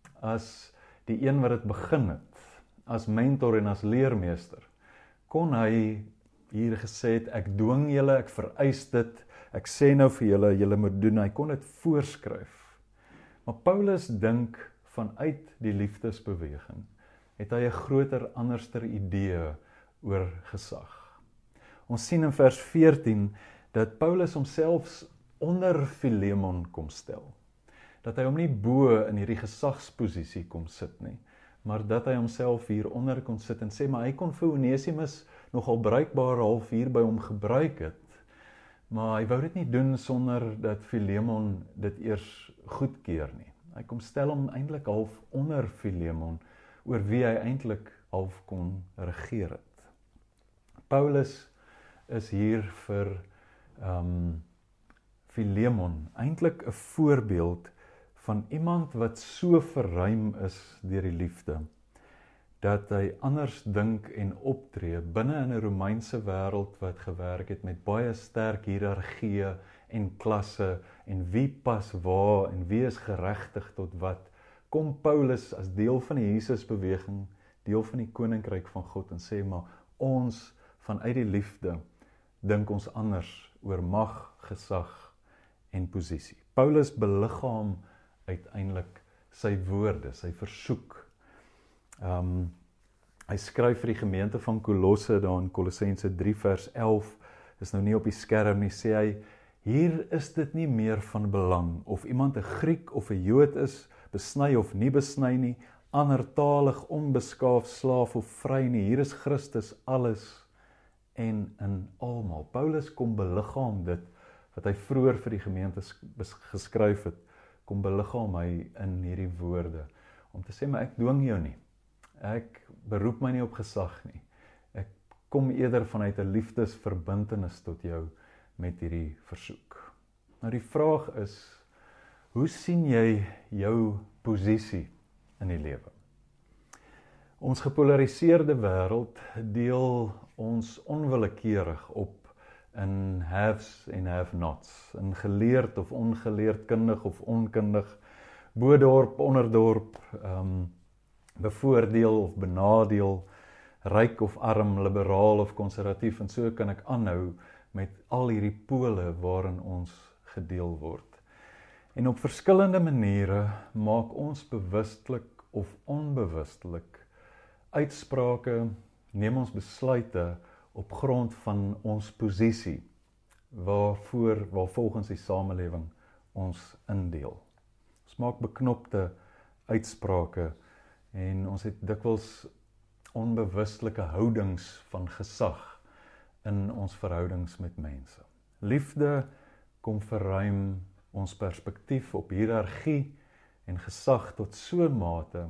as die een wat dit begin het, as mentor en as leermeester, kon hy hier gesê het, ek dwing julle, ek vereis dit, ek sê nou vir julle, julle moet doen, hy kon dit voorskryf. Maar Paulus dink vanuit die liefdesbeweging, het hy 'n groter, anderster idee oor gesag. Ons sien in vers veertien, dat Paulus homself onder Filemon kom stel. Dat hy hom nie bo in hierdie gesagsposisie kom sit nie, maar dat hy homself hieronder kon sit en sê, maar hy kon vir Onesimus nogal bruikbaar half hier by hom gebruik het, maar hy wou dit nie doen sonder dat Filemon dit eers goedkeur nie. Hy kom stel hom eintlik half onder Filemon, oor wie hy eintlik half kon regeer het. Paulus is hier vir um, Filemon eintlik 'n voorbeeld van iemand wat so verruim is deur die liefde, dat hy anders dink en optree binne in 'n Romeinse wêreld wat gewerk het met baie sterk hiërargieë en klasse, en wie pas waar, en wie is geregtig tot wat, kom Paulus as deel van die Jesusbeweging, deel van die koninkryk van God, en sê maar, ons vanuit die liefde, dink ons anders oor mag, gesag en posisie. Paulus beliggaam uiteindelik sy woorde, sy versoek. Um, hy skryf vir die gemeente van Kolosse, daar in Kolossense drie vers elf, is nou nie op die skerm nie, sê hy, hier is dit nie meer van belang, of iemand 'n Griek of 'n Jood is, besny of nie besny nie, andertalig, onbeskaaf, slaaf of vry nie, hier is Christus alles en in almal. Paulus kom beliggaam dit, wat hy vroeër vir die gemeente geskryf het, kom beliggaam hy in hierdie woorde, om te sê, maar ek dwing jou nie, ek beroep my nie op gesag nie, ek kom eerder vanuit 'n liefdesverbintenis tot jou, met hierdie versoek. Nou die vraag is, hoe sien jy jou posisie in die lewe? Ons gepolariseerde wêreld deel ons onwillekeurig op in haves en have-nots, in geleerd of ongeleerd, kundig of onkundig, bodorp, onderdorp, um, bevoordeel of benadeel, ryk of arm, liberaal of konservatief, en so kan ek aanhou met al hierdie pole waarin ons gedeel word. En op verskillende maniere maak ons bewustelik of onbewustelik uitsprake, neem ons besluite op grond van ons posisie, waarvoor, waar volgens die samelewing ons indeel. Ons maak beknopte uitsprake en ons het dikwels onbewustelike houdings van gesag in ons verhoudings met mense. Liefde kom verruim ons perspektief op hiërargie en gesag tot so 'n mate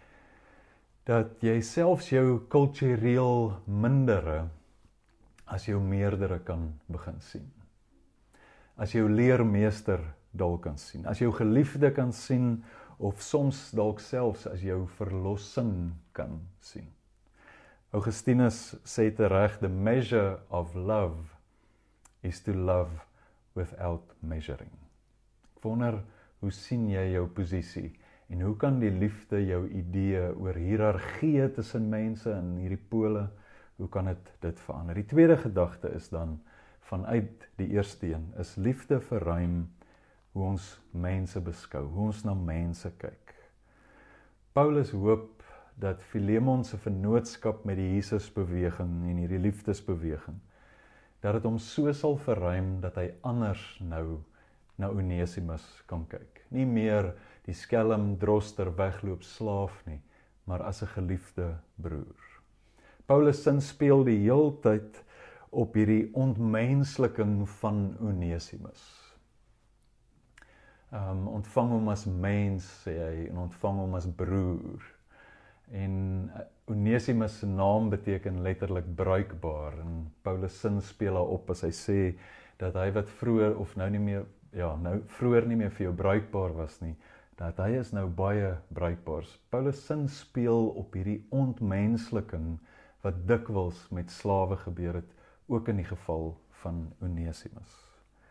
dat jy selfs jou kultureel mindere as jou meerdere kan begin sien. As jou leermeester dalk kan sien, as jou geliefde kan sien, of soms dalk selfs as jou verlossing kan sien. Augustinus sê tereg, the measure of love is to love without measuring. Ek wonder, hoe sien jy jou posisie? En hoe kan die liefde jou idee oor hiërargie tussen mense en hierdie pole, hoe kan dit dit verander? Die tweede gedagte is dan, vanuit die eerste een, is liefde verruim hoe ons mense beskou, hoe ons na mense kyk. Paulus hoop dat Filemon se vennootskap met die Jesusbeweging en hierdie liefdesbeweging, dat dit hom so sal verruim dat hy anders nou na Onesimus kan kyk. Nie meer die skelm, droster, wegloop slaaf nie, maar as 'n geliefde broer. Paulus sin speel die heeltyd op hierdie ontmensliking van Onesimus. Um, ontvang hom as mens, sê hy, en ontvang hom as broer. En Onesimus se naam beteken letterlik bruikbaar, en Paulus sin speel daarop as hy sê, dat hy wat vroeër, of nou nie meer, ja, nou vroeër nie meer vir jou bruikbaar was nie, dat hy is nou baie bruikbaar. Paulus sin speel op hierdie ontmensliking wat dikwels met slawe gebeur het, ook in die geval van Onesimus.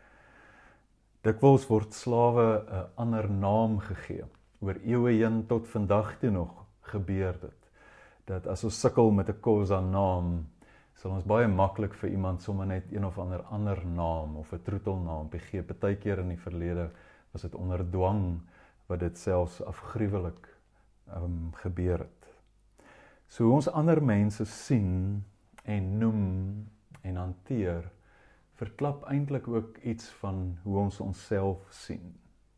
Dikwels word slawe 'n ander naam gegee. Oor eeue heen tot vandag toe nog gebeur dit. Dat as ons sukkel met 'n Khoza naam, sal ons baie maklik vir iemand sommer net een of ander ander naam of 'n troetelnaam gee. Partykeer in die verlede was dit onder dwang wat dit selfs afgruwelik um, gebeur het. So hoe ons ander mense sien en noem en hanteer, verklap eintlik ook iets van hoe ons onsself sien.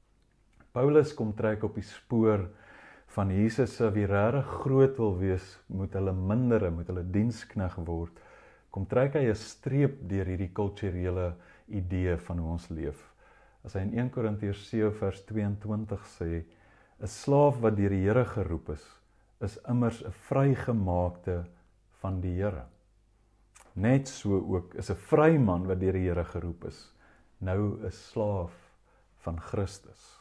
Paulus kom trek op die spoor van Jesus wie regtig groot wil wees, moet hulle mindere, moet hulle dienskneg word. Kom trek hy 'n streep deur hierdie kulturele idee van hoe ons leef. As hy in een Korintiërs sewe vers tweeëntwintig sê, 'n slaaf wat deur die Here geroep is, is immers 'n vrygemaakte van die Here. Net so ook is 'n vryman wat deur die Here geroep is, nou 'n slaaf van Christus.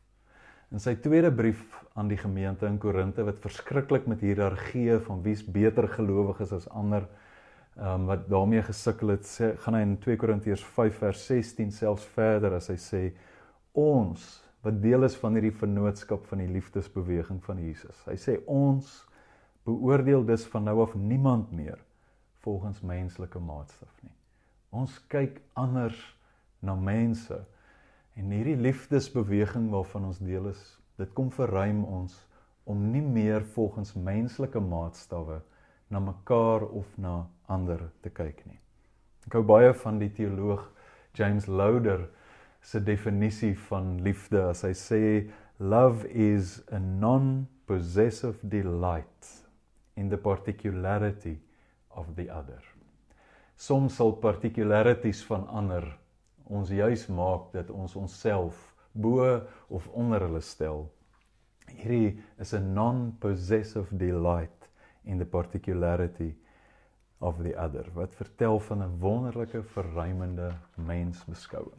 In sy tweede brief aan die gemeente in Korinte, wat verskriklik met hiërargie van wie's beter gelowig is as ander, um, wat daarmee gesukkel het, sê, gaan hy in twee Korintiërs vyf vers sestien selfs verder as hy sê, ons, wat deel is van hierdie vennootskap van die liefdesbeweging van Jesus. Hy sê, ons beoordeel dus van nou af niemand meer volgens menslike maatstaf nie. Ons kyk anders na mense, en hierdie liefdesbeweging waarvan ons deel is, dit kom verruim ons om nie meer volgens menslike maatstawwe na mekaar of na ander te kyk nie. Ek hou baie van die teoloog James Lauder se definisie van liefde as hy sê, love is a non-possessive delight in the particularity of the other. Soms sal particularities van ander ons juis maak dat ons onsself bo of onder hulle stel. Hierdie is 'n non-possessive delight in the particularity of the other, wat vertel van 'n wonderlike verruimende mensbeskouing.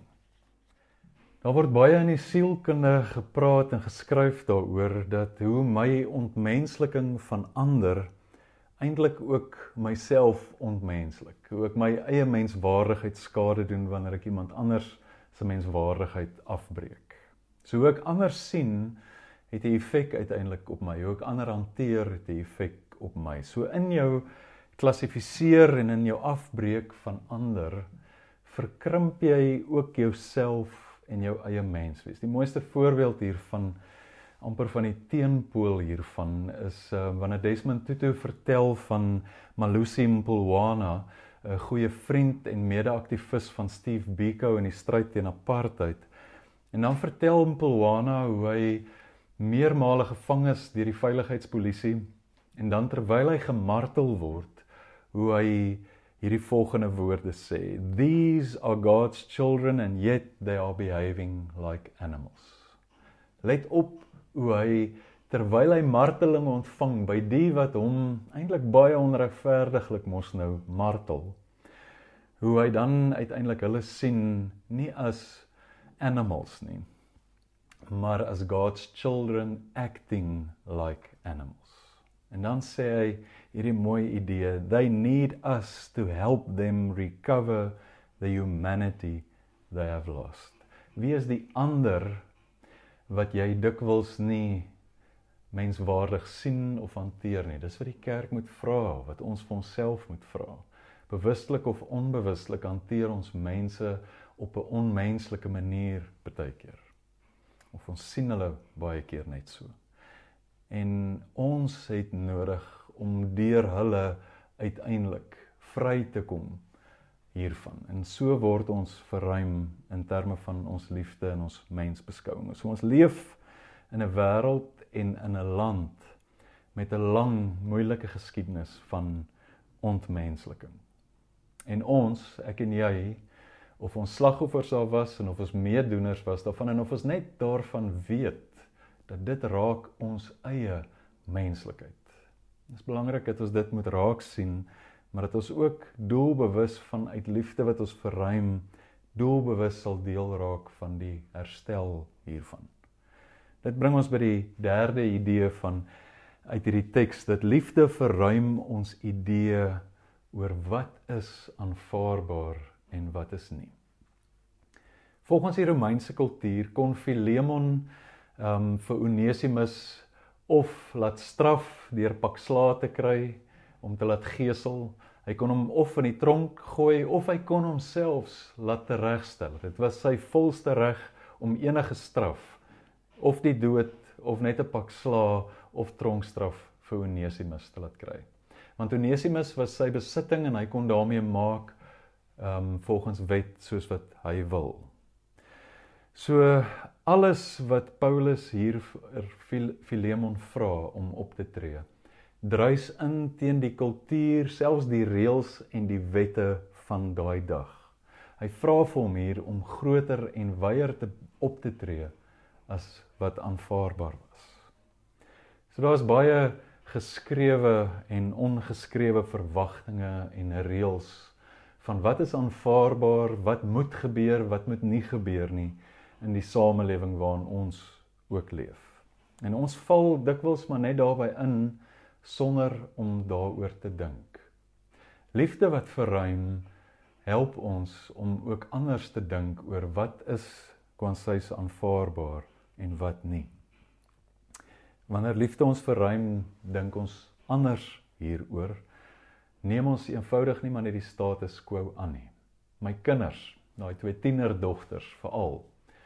Daar word baie in die sielkunde gepraat en geskryf daaroor dat hoe my ontmensliking van ander eintlik ook myself ontmenslik, hoe ek my eie menswaardigheid skade doen wanneer ek iemand anders se menswaardigheid afbreek. So hoe ek anders sien, het 'n effek uiteindelik op my, hoe ek ander hanteer, het 'n effek op my. So in jou klassifiseer en in jou afbreek van ander, verkrimp jy ook jouself en jou eie menswees. Die mooiste voorbeeld hiervan, amper van die teenpool hiervan, is uh, wanneer Desmond Tutu vertel van Malusi Mpumlwana, 'n goeie vriend en mede-aktivis van Steve Biko in die stryd teen apartheid. En dan vertel Mpumlwana hoe hy meermale gevang is deur die veiligheidspolisie, en dan terwyl hy gemartel word, hoe hy hierdie volgende woorde sê, these are God's children and yet they are behaving like animals. Let op hoe hy, terwyl hy marteling ontvang, by die wat hom eintlik baie onregverdiglik mos nou martel, hoe hy dan uiteindelik hulle sien, nie as animals nie, maar as God's children acting like animals. En dan sê hy hierdie mooi idee, they need us to help them recover the humanity they have lost. Wie is die ander wat jy dikwels nie menswaardig sien of hanteer nie? Dis wat die kerk moet vra, wat ons vir onsself moet vra. Bewustelik of onbewustelik hanteer ons mense op 'n onmenslike manier partykeer. Of ons sien hulle baie keer net so. En ons het nodig om deur hulle uiteindelik vry te kom hiervan. En so word ons verruim in terme van ons liefde en ons mensbeskouing. So ons leef in 'n wêreld en in 'n land met 'n lang, moeilike geskiedenis van ontmensliking. En ons, ek en jy, of ons slagoffers daar was en of ons meedoeners was daarvan en of ons net daarvan weet dat dit raak ons eie menslikheid. Dit is belangrik dat ons dit moet raak sien, maar dat ons ook doelbewus vanuit liefde wat ons verruim, doelbewus sal deel raak van die herstel hiervan. Dit bring ons by die derde idee van uit hierdie teks, dat liefde verruim ons idee oor wat is aanvaarbaar en wat is nie. Volgens die Romeinse kultuur kon Filemon um, vir Onesimus of laat straf deur pak slaag te kry, om te laat gesel. Hy kon hom of in die tronk gooi, of hy kon homself laat teregstel. Dit was sy volste reg om enige straf, of die dood, of net 'n pak slaag, of tronkstraf vir Onesimus te laat kry. Want Onesimus was sy besitting en hy kon daarmee maak um, volgens wet soos wat hy wil. So alles wat Paulus hier Filemon vra om op te tree, druis in teen die kultuur, selfs die reëls en die wette van daai dag. Hy vra vir hom hier om groter en wyer te op te tree as wat aanvaarbaar was. So daar is baie geskrewe en ongeskrewe verwagtinge en reëls van wat is aanvaarbaar, wat moet gebeur, wat moet nie gebeur nie in die samelewing waarin ons ook leef. En ons val dikwels maar net daarby in sonder om daaroor te dink. Liefde wat verruim help ons om ook anders te dink oor wat is kwansies aanvaarbaar en wat nie. Wanneer liefde ons verruim, dink ons anders hieroor. Neem ons eenvoudig nie maar net die status quo aan nie. My kinders, daai twee tienerdogters veral,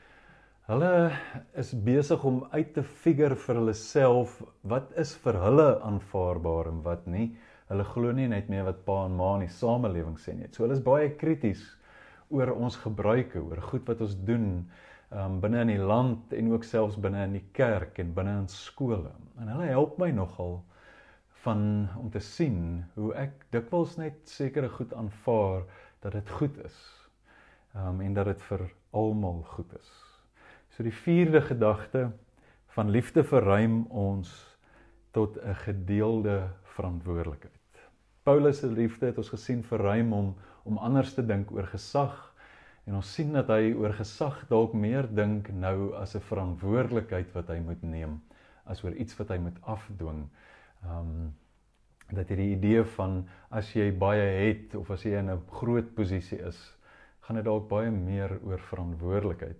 hulle is besig om uit te figure vir hulle self wat is vir hulle aanvaarbaar en wat nie. Hulle glo nie net meer wat pa en ma in die samelewing sê nie. So hulle is baie krities oor ons gebruike, oor goed wat ons doen, um, binne in die land en ook selfs binne in die kerk en binne in skole. En hulle help my nogal van om te sien hoe ek dikwels net sekere goed aanvaar dat dit goed is, um, en dat dit vir almal goed is. So die vierde gedagte van liefde verruim ons tot 'n gedeelde verantwoordelikheid. Paulus se liefde het ons gesien verruim om om anders te dink oor gesag, en ons sien dat hy oor gesag dalk meer dink nou as 'n verantwoordelikheid wat hy moet neem, as oor iets wat hy moet afdwing. Um, dat hierdie idee van as jy baie het of as jy in 'n groot posisie is, gaan dit dalk baie meer oor verantwoordelikheid.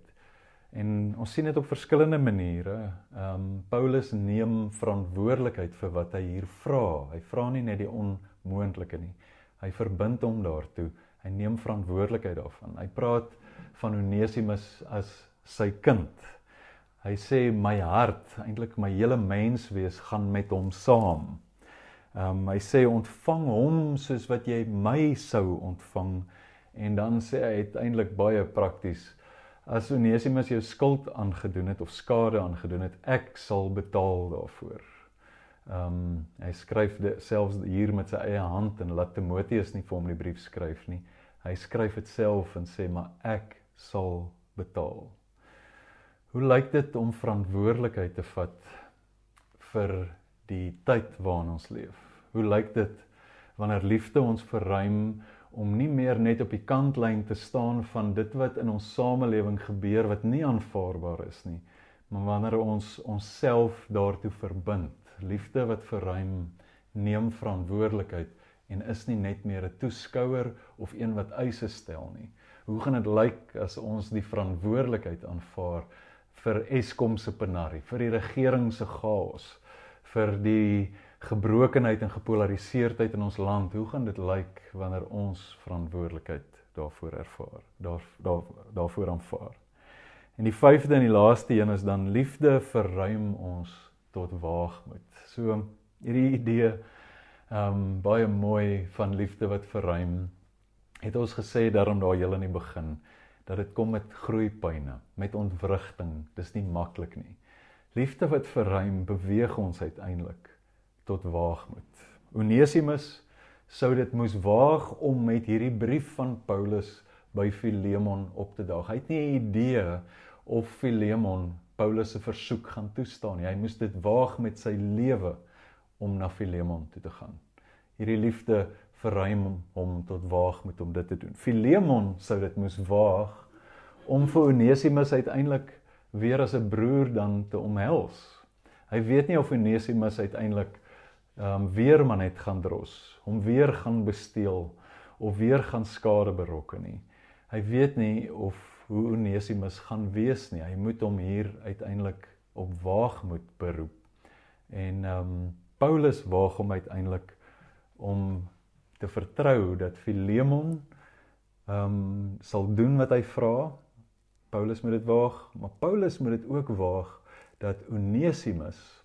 En ons sien dit op verskillende maniere. Um, Paulus neem verantwoordelikheid vir wat hy hier vra. Hy vra nie net die onmoontlike nie. Hy verbind hom daartoe. Hy neem verantwoordelikheid daarvan. Hy praat van Onesimus as sy kind. Hy sê my hart, eintlik my hele menswees gaan met hom saam. Um, hy sê ontvang hom soos wat jy my sou ontvang. En dan sê hy uiteindelik baie prakties, as Onesimus jou skuld aangedoen het of skade aangedoen het, ek sal betaal daarvoor. Um, hy skryf de, selfs hier met sy eie hand en laat Timoteus nie vir hom die brief skryf nie. Hy skryf dit self en sê, maar ek sal betaal. Hoe lyk dit om verantwoordelikheid te vat vir die tyd waarin ons leef? Hoe lyk dit wanneer liefde ons verruim om nie meer net op die kantlyn te staan van dit wat in ons samelewing gebeur wat nie aanvaarbaar is nie, maar wanneer ons onsself daartoe verbind. Liefde wat verruim, neem verantwoordelikheid en is nie net meer 'n toeskouer of een wat eise stel nie. Hoe gaan dit lyk as ons die verantwoordelikheid aanvaar vir Eskom se penarie, vir die regering se chaos, vir die gebrokenheid en gepolariseerdheid in ons land? Hoe gaan dit lyk wanneer ons verantwoordelikheid daarvoor ervaar, daar, daar, daarvoor aanvaar? En die vyfde en die laaste een is dan liefde verruim ons tot waagmoed. So hierdie idee, um, baie mooi van liefde wat verruim, het ons gesê daarom daar heel in die begin, dat dit kom met groeipyne, met ontwrigting, dis nie maklik nie. Liefde wat verruim beweeg ons uiteindelik tot waagmoed. Onesimus sou dit moes waag om met hierdie brief van Paulus by Filemon op te daag. Hy het nie 'n idee of Filemon Paulus se versoek gaan toestaan nie. Hy moes dit waag met sy lewe om na Filemon toe te gaan. Hierdie liefde verruim hom tot waagmoed om dit te doen. Filemon sou dit moes waag om vir Onesimus uiteindelik weer as 'n broer dan te omhels. Hy weet nie of Onesimus uiteindelik um, weer maar net gaan dros, hom weer gaan besteel, of weer gaan skade berokken nie. Hy weet nie of hoe Onesimus gaan wees nie. Hy moet hom hier uiteindelik op waagmoed beroep. En um, Paulus waag hom uiteindelik om te vertrou dat Filemon um, sal doen wat hy vra. Paulus moet dit waag, maar Paulus moet dit ook waag dat Onesimus,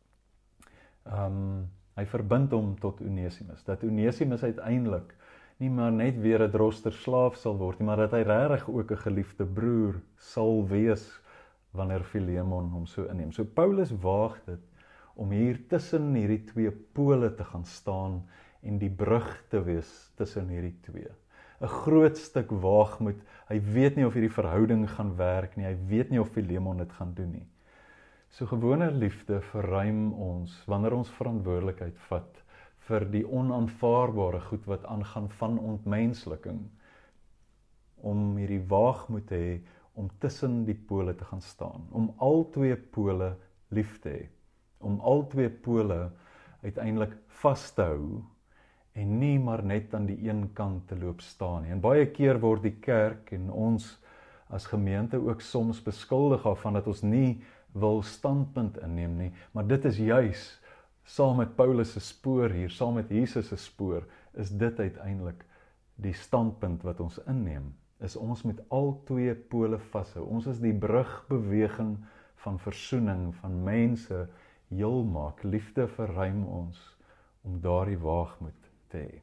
um, hy verbind hom tot Onesimus, dat Onesimus uiteindelik nie maar net weer 'n droster slaaf sal word nie, maar dat hy regtig ook 'n geliefde broer sal wees wanneer Filemon hom so inneem. So Paulus waag dit om hier tussen hierdie twee pole te gaan staan en die brug te wees tussen hierdie twee. 'n Groot stuk waagmoed. Hy weet nie of hierdie verhouding gaan werk nie. Hy weet nie of Filemon dit gaan doen nie. So gewone liefde verruim ons wanneer ons verantwoordelikheid vat vir die onaanvaarbare goed wat aangaan van ontmensliking, om hierdie waagmoed te hê om tussen die pole te gaan staan, om al twee pole lief te hê, om al twee pole uiteindelik vas te hou en nie maar net aan die een kant te loop staan nie. En baie keer word die kerk en ons as gemeente ook soms beskuldig daarvan dat ons nie wil standpunt inneem nie, maar dit is juis saam met Paulus se spoor hier, saam met Jesus se spoor, is dit uiteindelik die standpunt wat ons inneem, is ons met al twee pole vashou. Ons is die brugbeweging van versoening, van mense heel maak. Liefde verruim ons om daardie waagmoed te hê.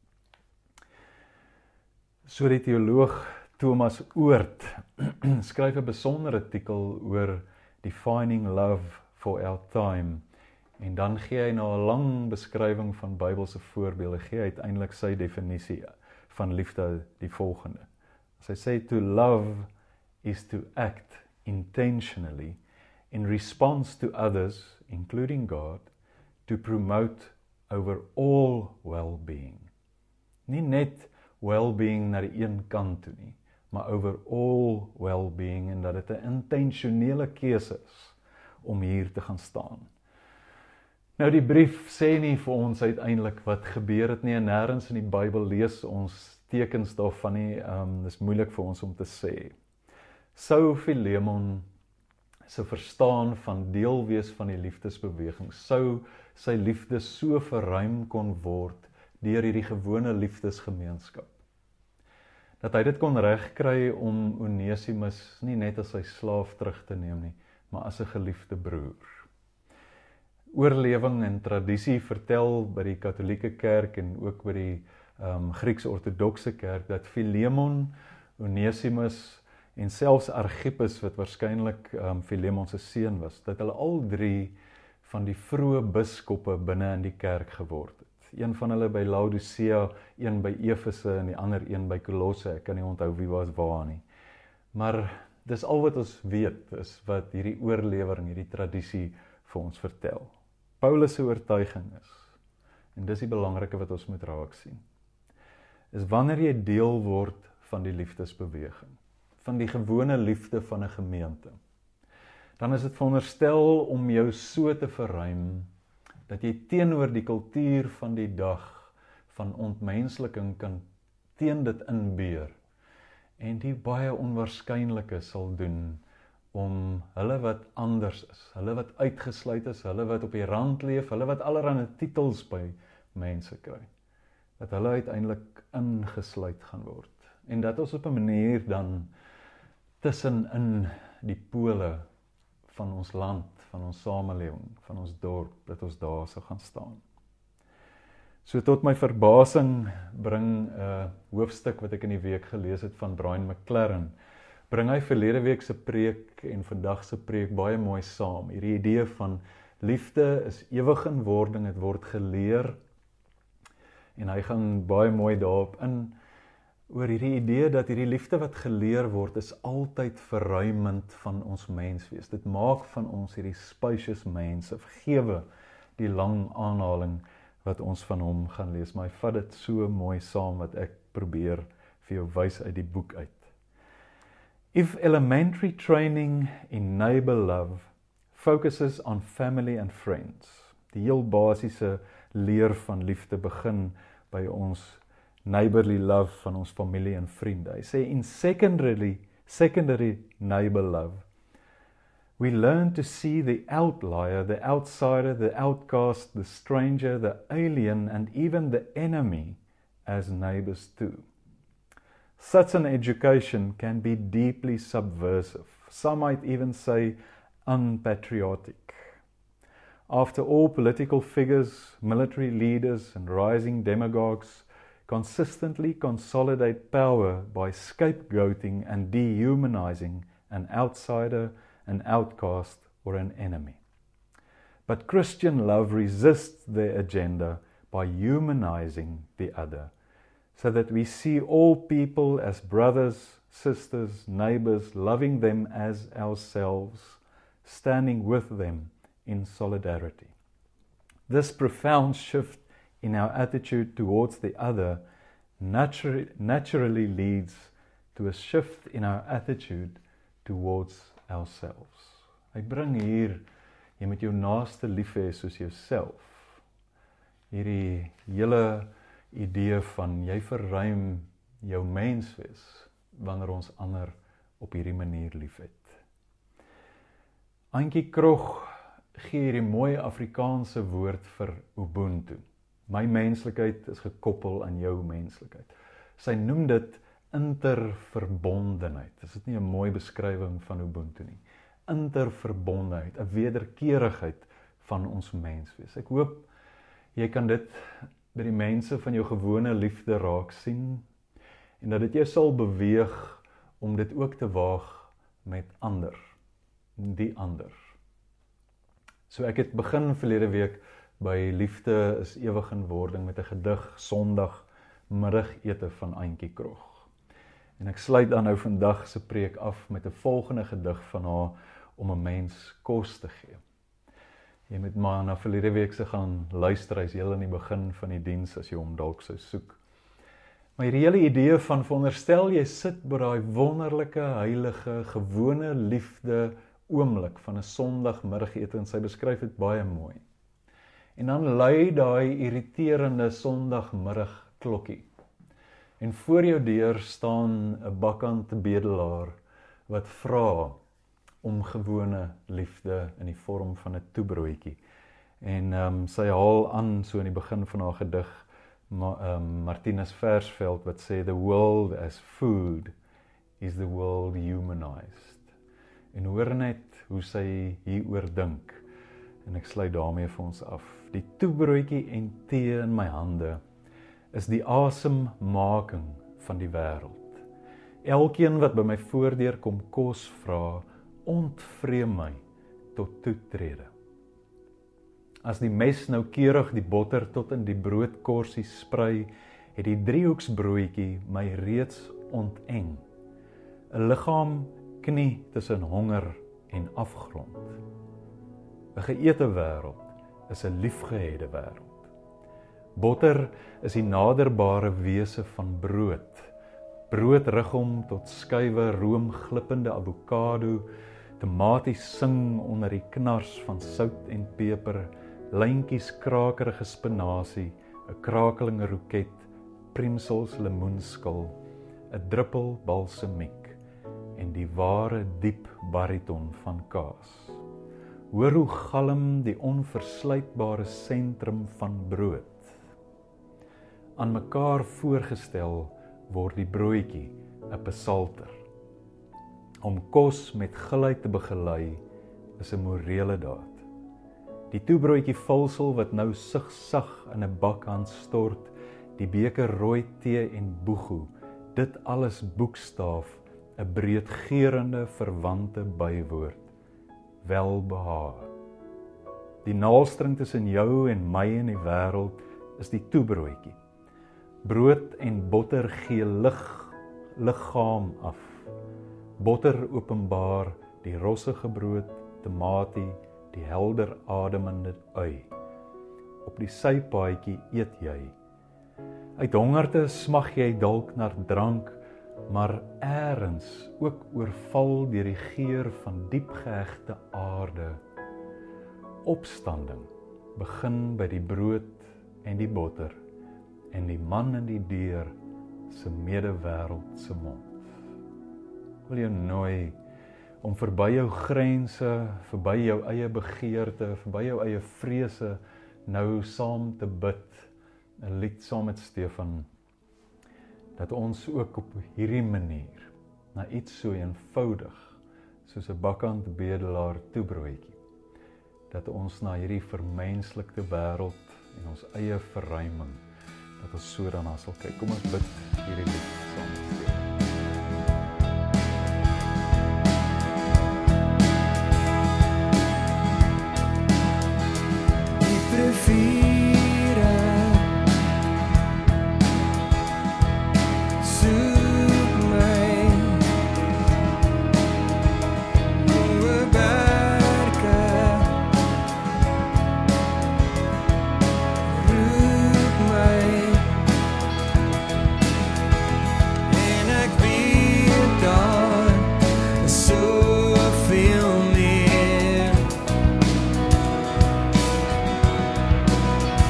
So die teoloog Thomas Oort skryf 'n besondere artikel oor Defining Love for Our Time. En dan gee hy na 'n lang beskrywing van Bybelse voorbeelde, gee hy uiteindelik sy definisie van liefde die volgende. As hy sê, to love is to act intentionally in response to others, including God, to promote over all well-being. Nie net well-being na die een kant toe nie, maar over all well-being, en dat dit 'n intentionele keuse is om hier te gaan staan. Nou die brief sê nie vir ons uiteindelik wat gebeur het nie, en nêrens in die Bybel lees ons tekens daarvan nie, um, dis moeilik vir ons om te sê. Sou Filemon se verstaan van deel wees van die liefdesbeweging, sou sy liefde so verruim kon word deur hierdie gewone liefdesgemeenskap, dat hy dit kon regkry om Onesimus nie net as sy slaaf terug te neem nie, maar as 'n geliefde broer. Oorlewing en tradisie vertel by die Katolieke Kerk en ook by die um, Grieks-Ortodokse Kerk dat Filemon, Onesimus en selfs Archippus, wat waarskynlik um, Filemon se seun was, dat hulle al drie van die vroeë biskoppe binne in die kerk geword het. Een van hulle by Laodicea, een by Efese en die ander een by Kolosse. Ek kan nie onthou wie was waar nie. Maar dis al wat ons weet, is wat hierdie oorlewering, hierdie tradisie vir ons vertel. Paulus se oortuiging is, en dis die belangrike wat ons moet raak sien, is wanneer jy deel word van die liefdesbeweging, van die gewone liefde van 'n gemeente, dan is dit veronderstel om jou so te verruim, dat jy teenoor die kultuur van die dag, van ontmensliking kan teen dit inbeer, en die baie onwaarskynlike sal doen, om hulle wat anders is, hulle wat uitgesluit is, hulle wat op die rand leef, hulle wat allerlei titels by mense kry, dat hulle uiteindelik ingesluit gaan word. En dat ons op 'n manier dan tussenin die pole van ons land, van ons samelewing, van ons dorp, dat ons daar sou gaan staan. So tot my verbasing bring 'n uh, hoofstuk wat ek in die week gelees het van Brian McLaren, bring hy verlede week se preek en vandag se preek baie mooi saam. Hierdie idee van liefde is ewig in wording, dit word geleer, en hy gaan baie mooi daarop in, oor hierdie idee dat hierdie liefde wat geleer word, is altyd verruimend van ons menswees. Dit maak van ons hierdie spacious mense, vergewe die lang aanhaling wat ons van hom gaan lees, maar hy vat dit so mooi saam wat ek probeer vir jou wys uit die boek uit. If elementary training in neighbor love focuses on family and friends, die heel basiese leer van liefde begin by ons neighborly love van ons familie en vriende. Hy sê in secondary, secondary neighbor love, we learn to see the outlier, the outsider, the outcast, the stranger, the alien, and even the enemy as neighbors too. Such an education can be deeply subversive. Some might even say unpatriotic. After all, political figures, military leaders, and rising demagogues consistently consolidate power by scapegoating and dehumanizing an outsider, an outcast, or an enemy. But Christian love resists their agenda by humanizing the other, so that we see all people as brothers, sisters, neighbors, loving them as ourselves, standing with them in solidarity. This profound shift in our attitude towards the other naturally, naturally leads to a shift in our attitude towards ourselves. Hy bring hier, jy moet jou naaste lief hê soos jouself. Hierdie hele idee van jy verruim jou menswees wanneer ons ander op hierdie manier liefhet. Antjie Krog gee hierdie mooi Afrikaanse woord vir Ubuntu. My menslikheid is gekoppel aan jou menslikheid. Sy noem dit interverbondenheid. Is dit nie 'n mooi beskrywing van Ubuntu nie? Interverbondenheid, 'n wederkerigheid van ons menswees. Ek hoop jy kan dit by die mense van jou gewone liefde raak sien en dat dit jou sal beweeg om dit ook te waag met ander, die ander. So ek het begin verlede week by Liefde is ewig in wording met 'n gedig Sondag middagete van Antjie Krog. En ek sluit dan nou vandag se preek af met 'n volgende gedig van haar om 'n mens kos te gee. Jy moet maar na verlede week se gaan luister, hy's heel in die begin van die diens as jy hom dalk sou soek. Maar die hele idee van veronderstel jy sit by daai wonderlike, heilige, gewone liefde oomblik van 'n Sondagmiddagete en sy beskryf dit baie mooi. En dan lui daai irriterende Sondagmiddag klokkie. En voor jou deur staan 'n bakkante bedelaar wat vra om gewone liefde in die vorm van 'n toebroodjie. En um, sy haal aan so in die begin van haar gedig Ma, um, Martinus Versveld wat sê the world as food is the world humanized. En hoor net hoe sy hieroor dink. En ek sluit daarmee vir ons af. Die toebroodjie en tee in my hande is die asemmaking van die wêreld. Elkeen wat by my voordeur kom kos vra, ontvreem my tot toetrede. As die mes noukeurig die botter tot in die broodkorsie sprei, het die driehoeksbroodjie my reeds onteng. 'n Liggaam knie tussen honger en afgrond. 'n Geëte wêreld is 'n liefgehede wêreld. Botter is die naderbare wese van brood. Brood rig hom tot skuiwe roomglippende avokado, tomaties sing onder die knars van sout en peper, lyntjies krakerige spinasie, 'n krakelinge roket, priemsels lemoenskil, 'n druppel balsamiek en die ware diep bariton van kaas. Hoor hoe galm die onversluitbare sentrum van brood. Aan mekaar voorgestel word die broodjie 'n psalter. Om kos met gulheid te begelei is 'n morele daad. Die toebroodjie vulsel wat nou sigsag in 'n bakhand stort, die beker rooi tee en boegoe, dit alles boekstaaf 'n breedgerende verwante bywoord, welbehae. Die naalstring tussen jou en my in die wêreld is die toebroodjie. Brood en botter gee lig, liggaam af. Botter openbaar die rossige brood, tomatie, die helder ademende ui. Op die sypaadjie eet jy. Uit hongerte smag jy dalk na drank, maar eerens ook oorval deur die geur van diepgehegte aarde. Opstanding begin by die brood en die botter en die man in die deur se medewêreld se mond. Wil jou nooi om verby jou grense, verby jou eie begeerte, verby jou eie vrese, nou saam te bid, 'n lied saam met Stefan, dat ons ook op hierdie manier, na iets so eenvoudig, soos 'n bakkant bedelaar toebroodjie, dat ons na hierdie vermenslikte wêreld en ons eie verruiming, dat ons so daarna sal kyk. Kom ons bid hierdie lied saam met Stefan. Prefira soek my oor berge, roep my en ek weet daar is soveel meer.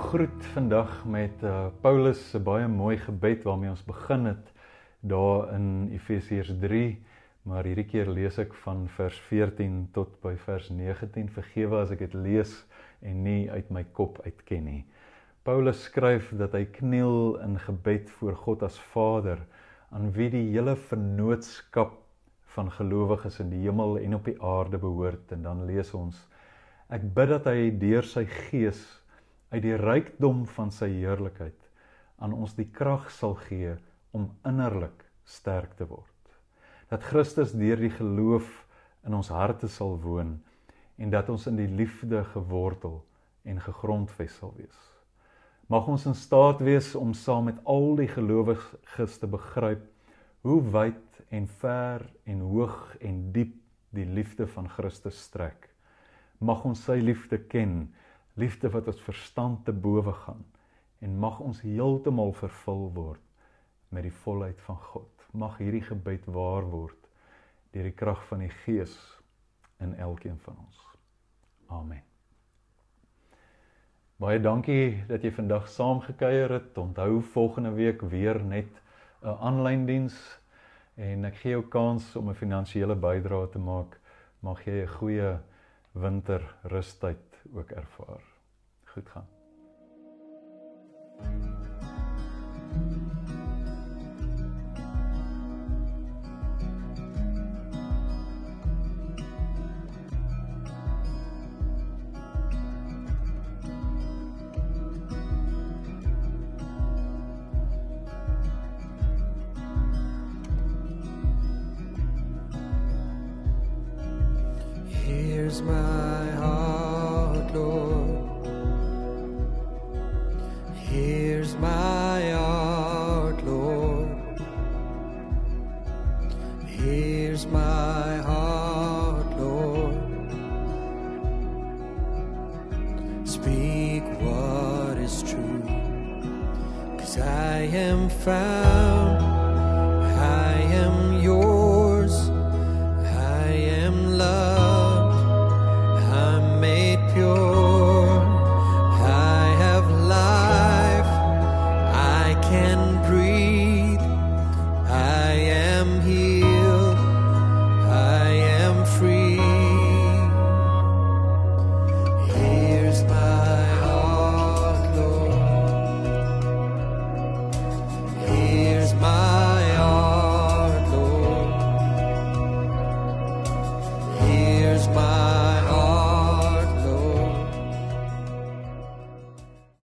groet vandag met uh, Paulus se baie mooi gebed waarmee ons begin het daar in Efesiërs drie, maar hierdie keer lees ek van vers veertien tot by vers negentien. Vergewe as ek dit lees en nie uit my kop uitken nie. Paulus skryf dat hy kniel in gebed voor God as Vader, aan wie die hele vennootskap van gelowiges in die hemel en op die aarde behoort. En dan lees ons: ek bid dat hy deur sy gees uit die rykdom van sy heerlikheid aan ons die krag sal gee om innerlik sterk te word. Dat Christus deur die geloof in ons harte sal woon en dat ons in die liefde gewortel en gegrondves sal wees. Mag ons in staat wees om saam met al die gelowiges te begryp hoe wyd en ver en hoog en diep die liefde van Christus strek. Mag ons sy liefde ken, liefde wat ons verstand te bowe gaan, en mag ons heeltemal vervul word met die volheid van God. Mag hierdie gebed waar word deur die krag van die Gees in elkeen van ons. Amen. Baie dankie dat jy vandag saamgekuier het. Onthou volgende week weer net 'n aanlyn diens en ek gee jou kans om 'n finansiële bydrae te maak. Mag jy 'n goeie winter rustyd ook ervaar. Goed gaan. Here's my heart, Lord. Here's my heart, Lord. Here's my heart, Lord. Speak what is true, 'cause I am found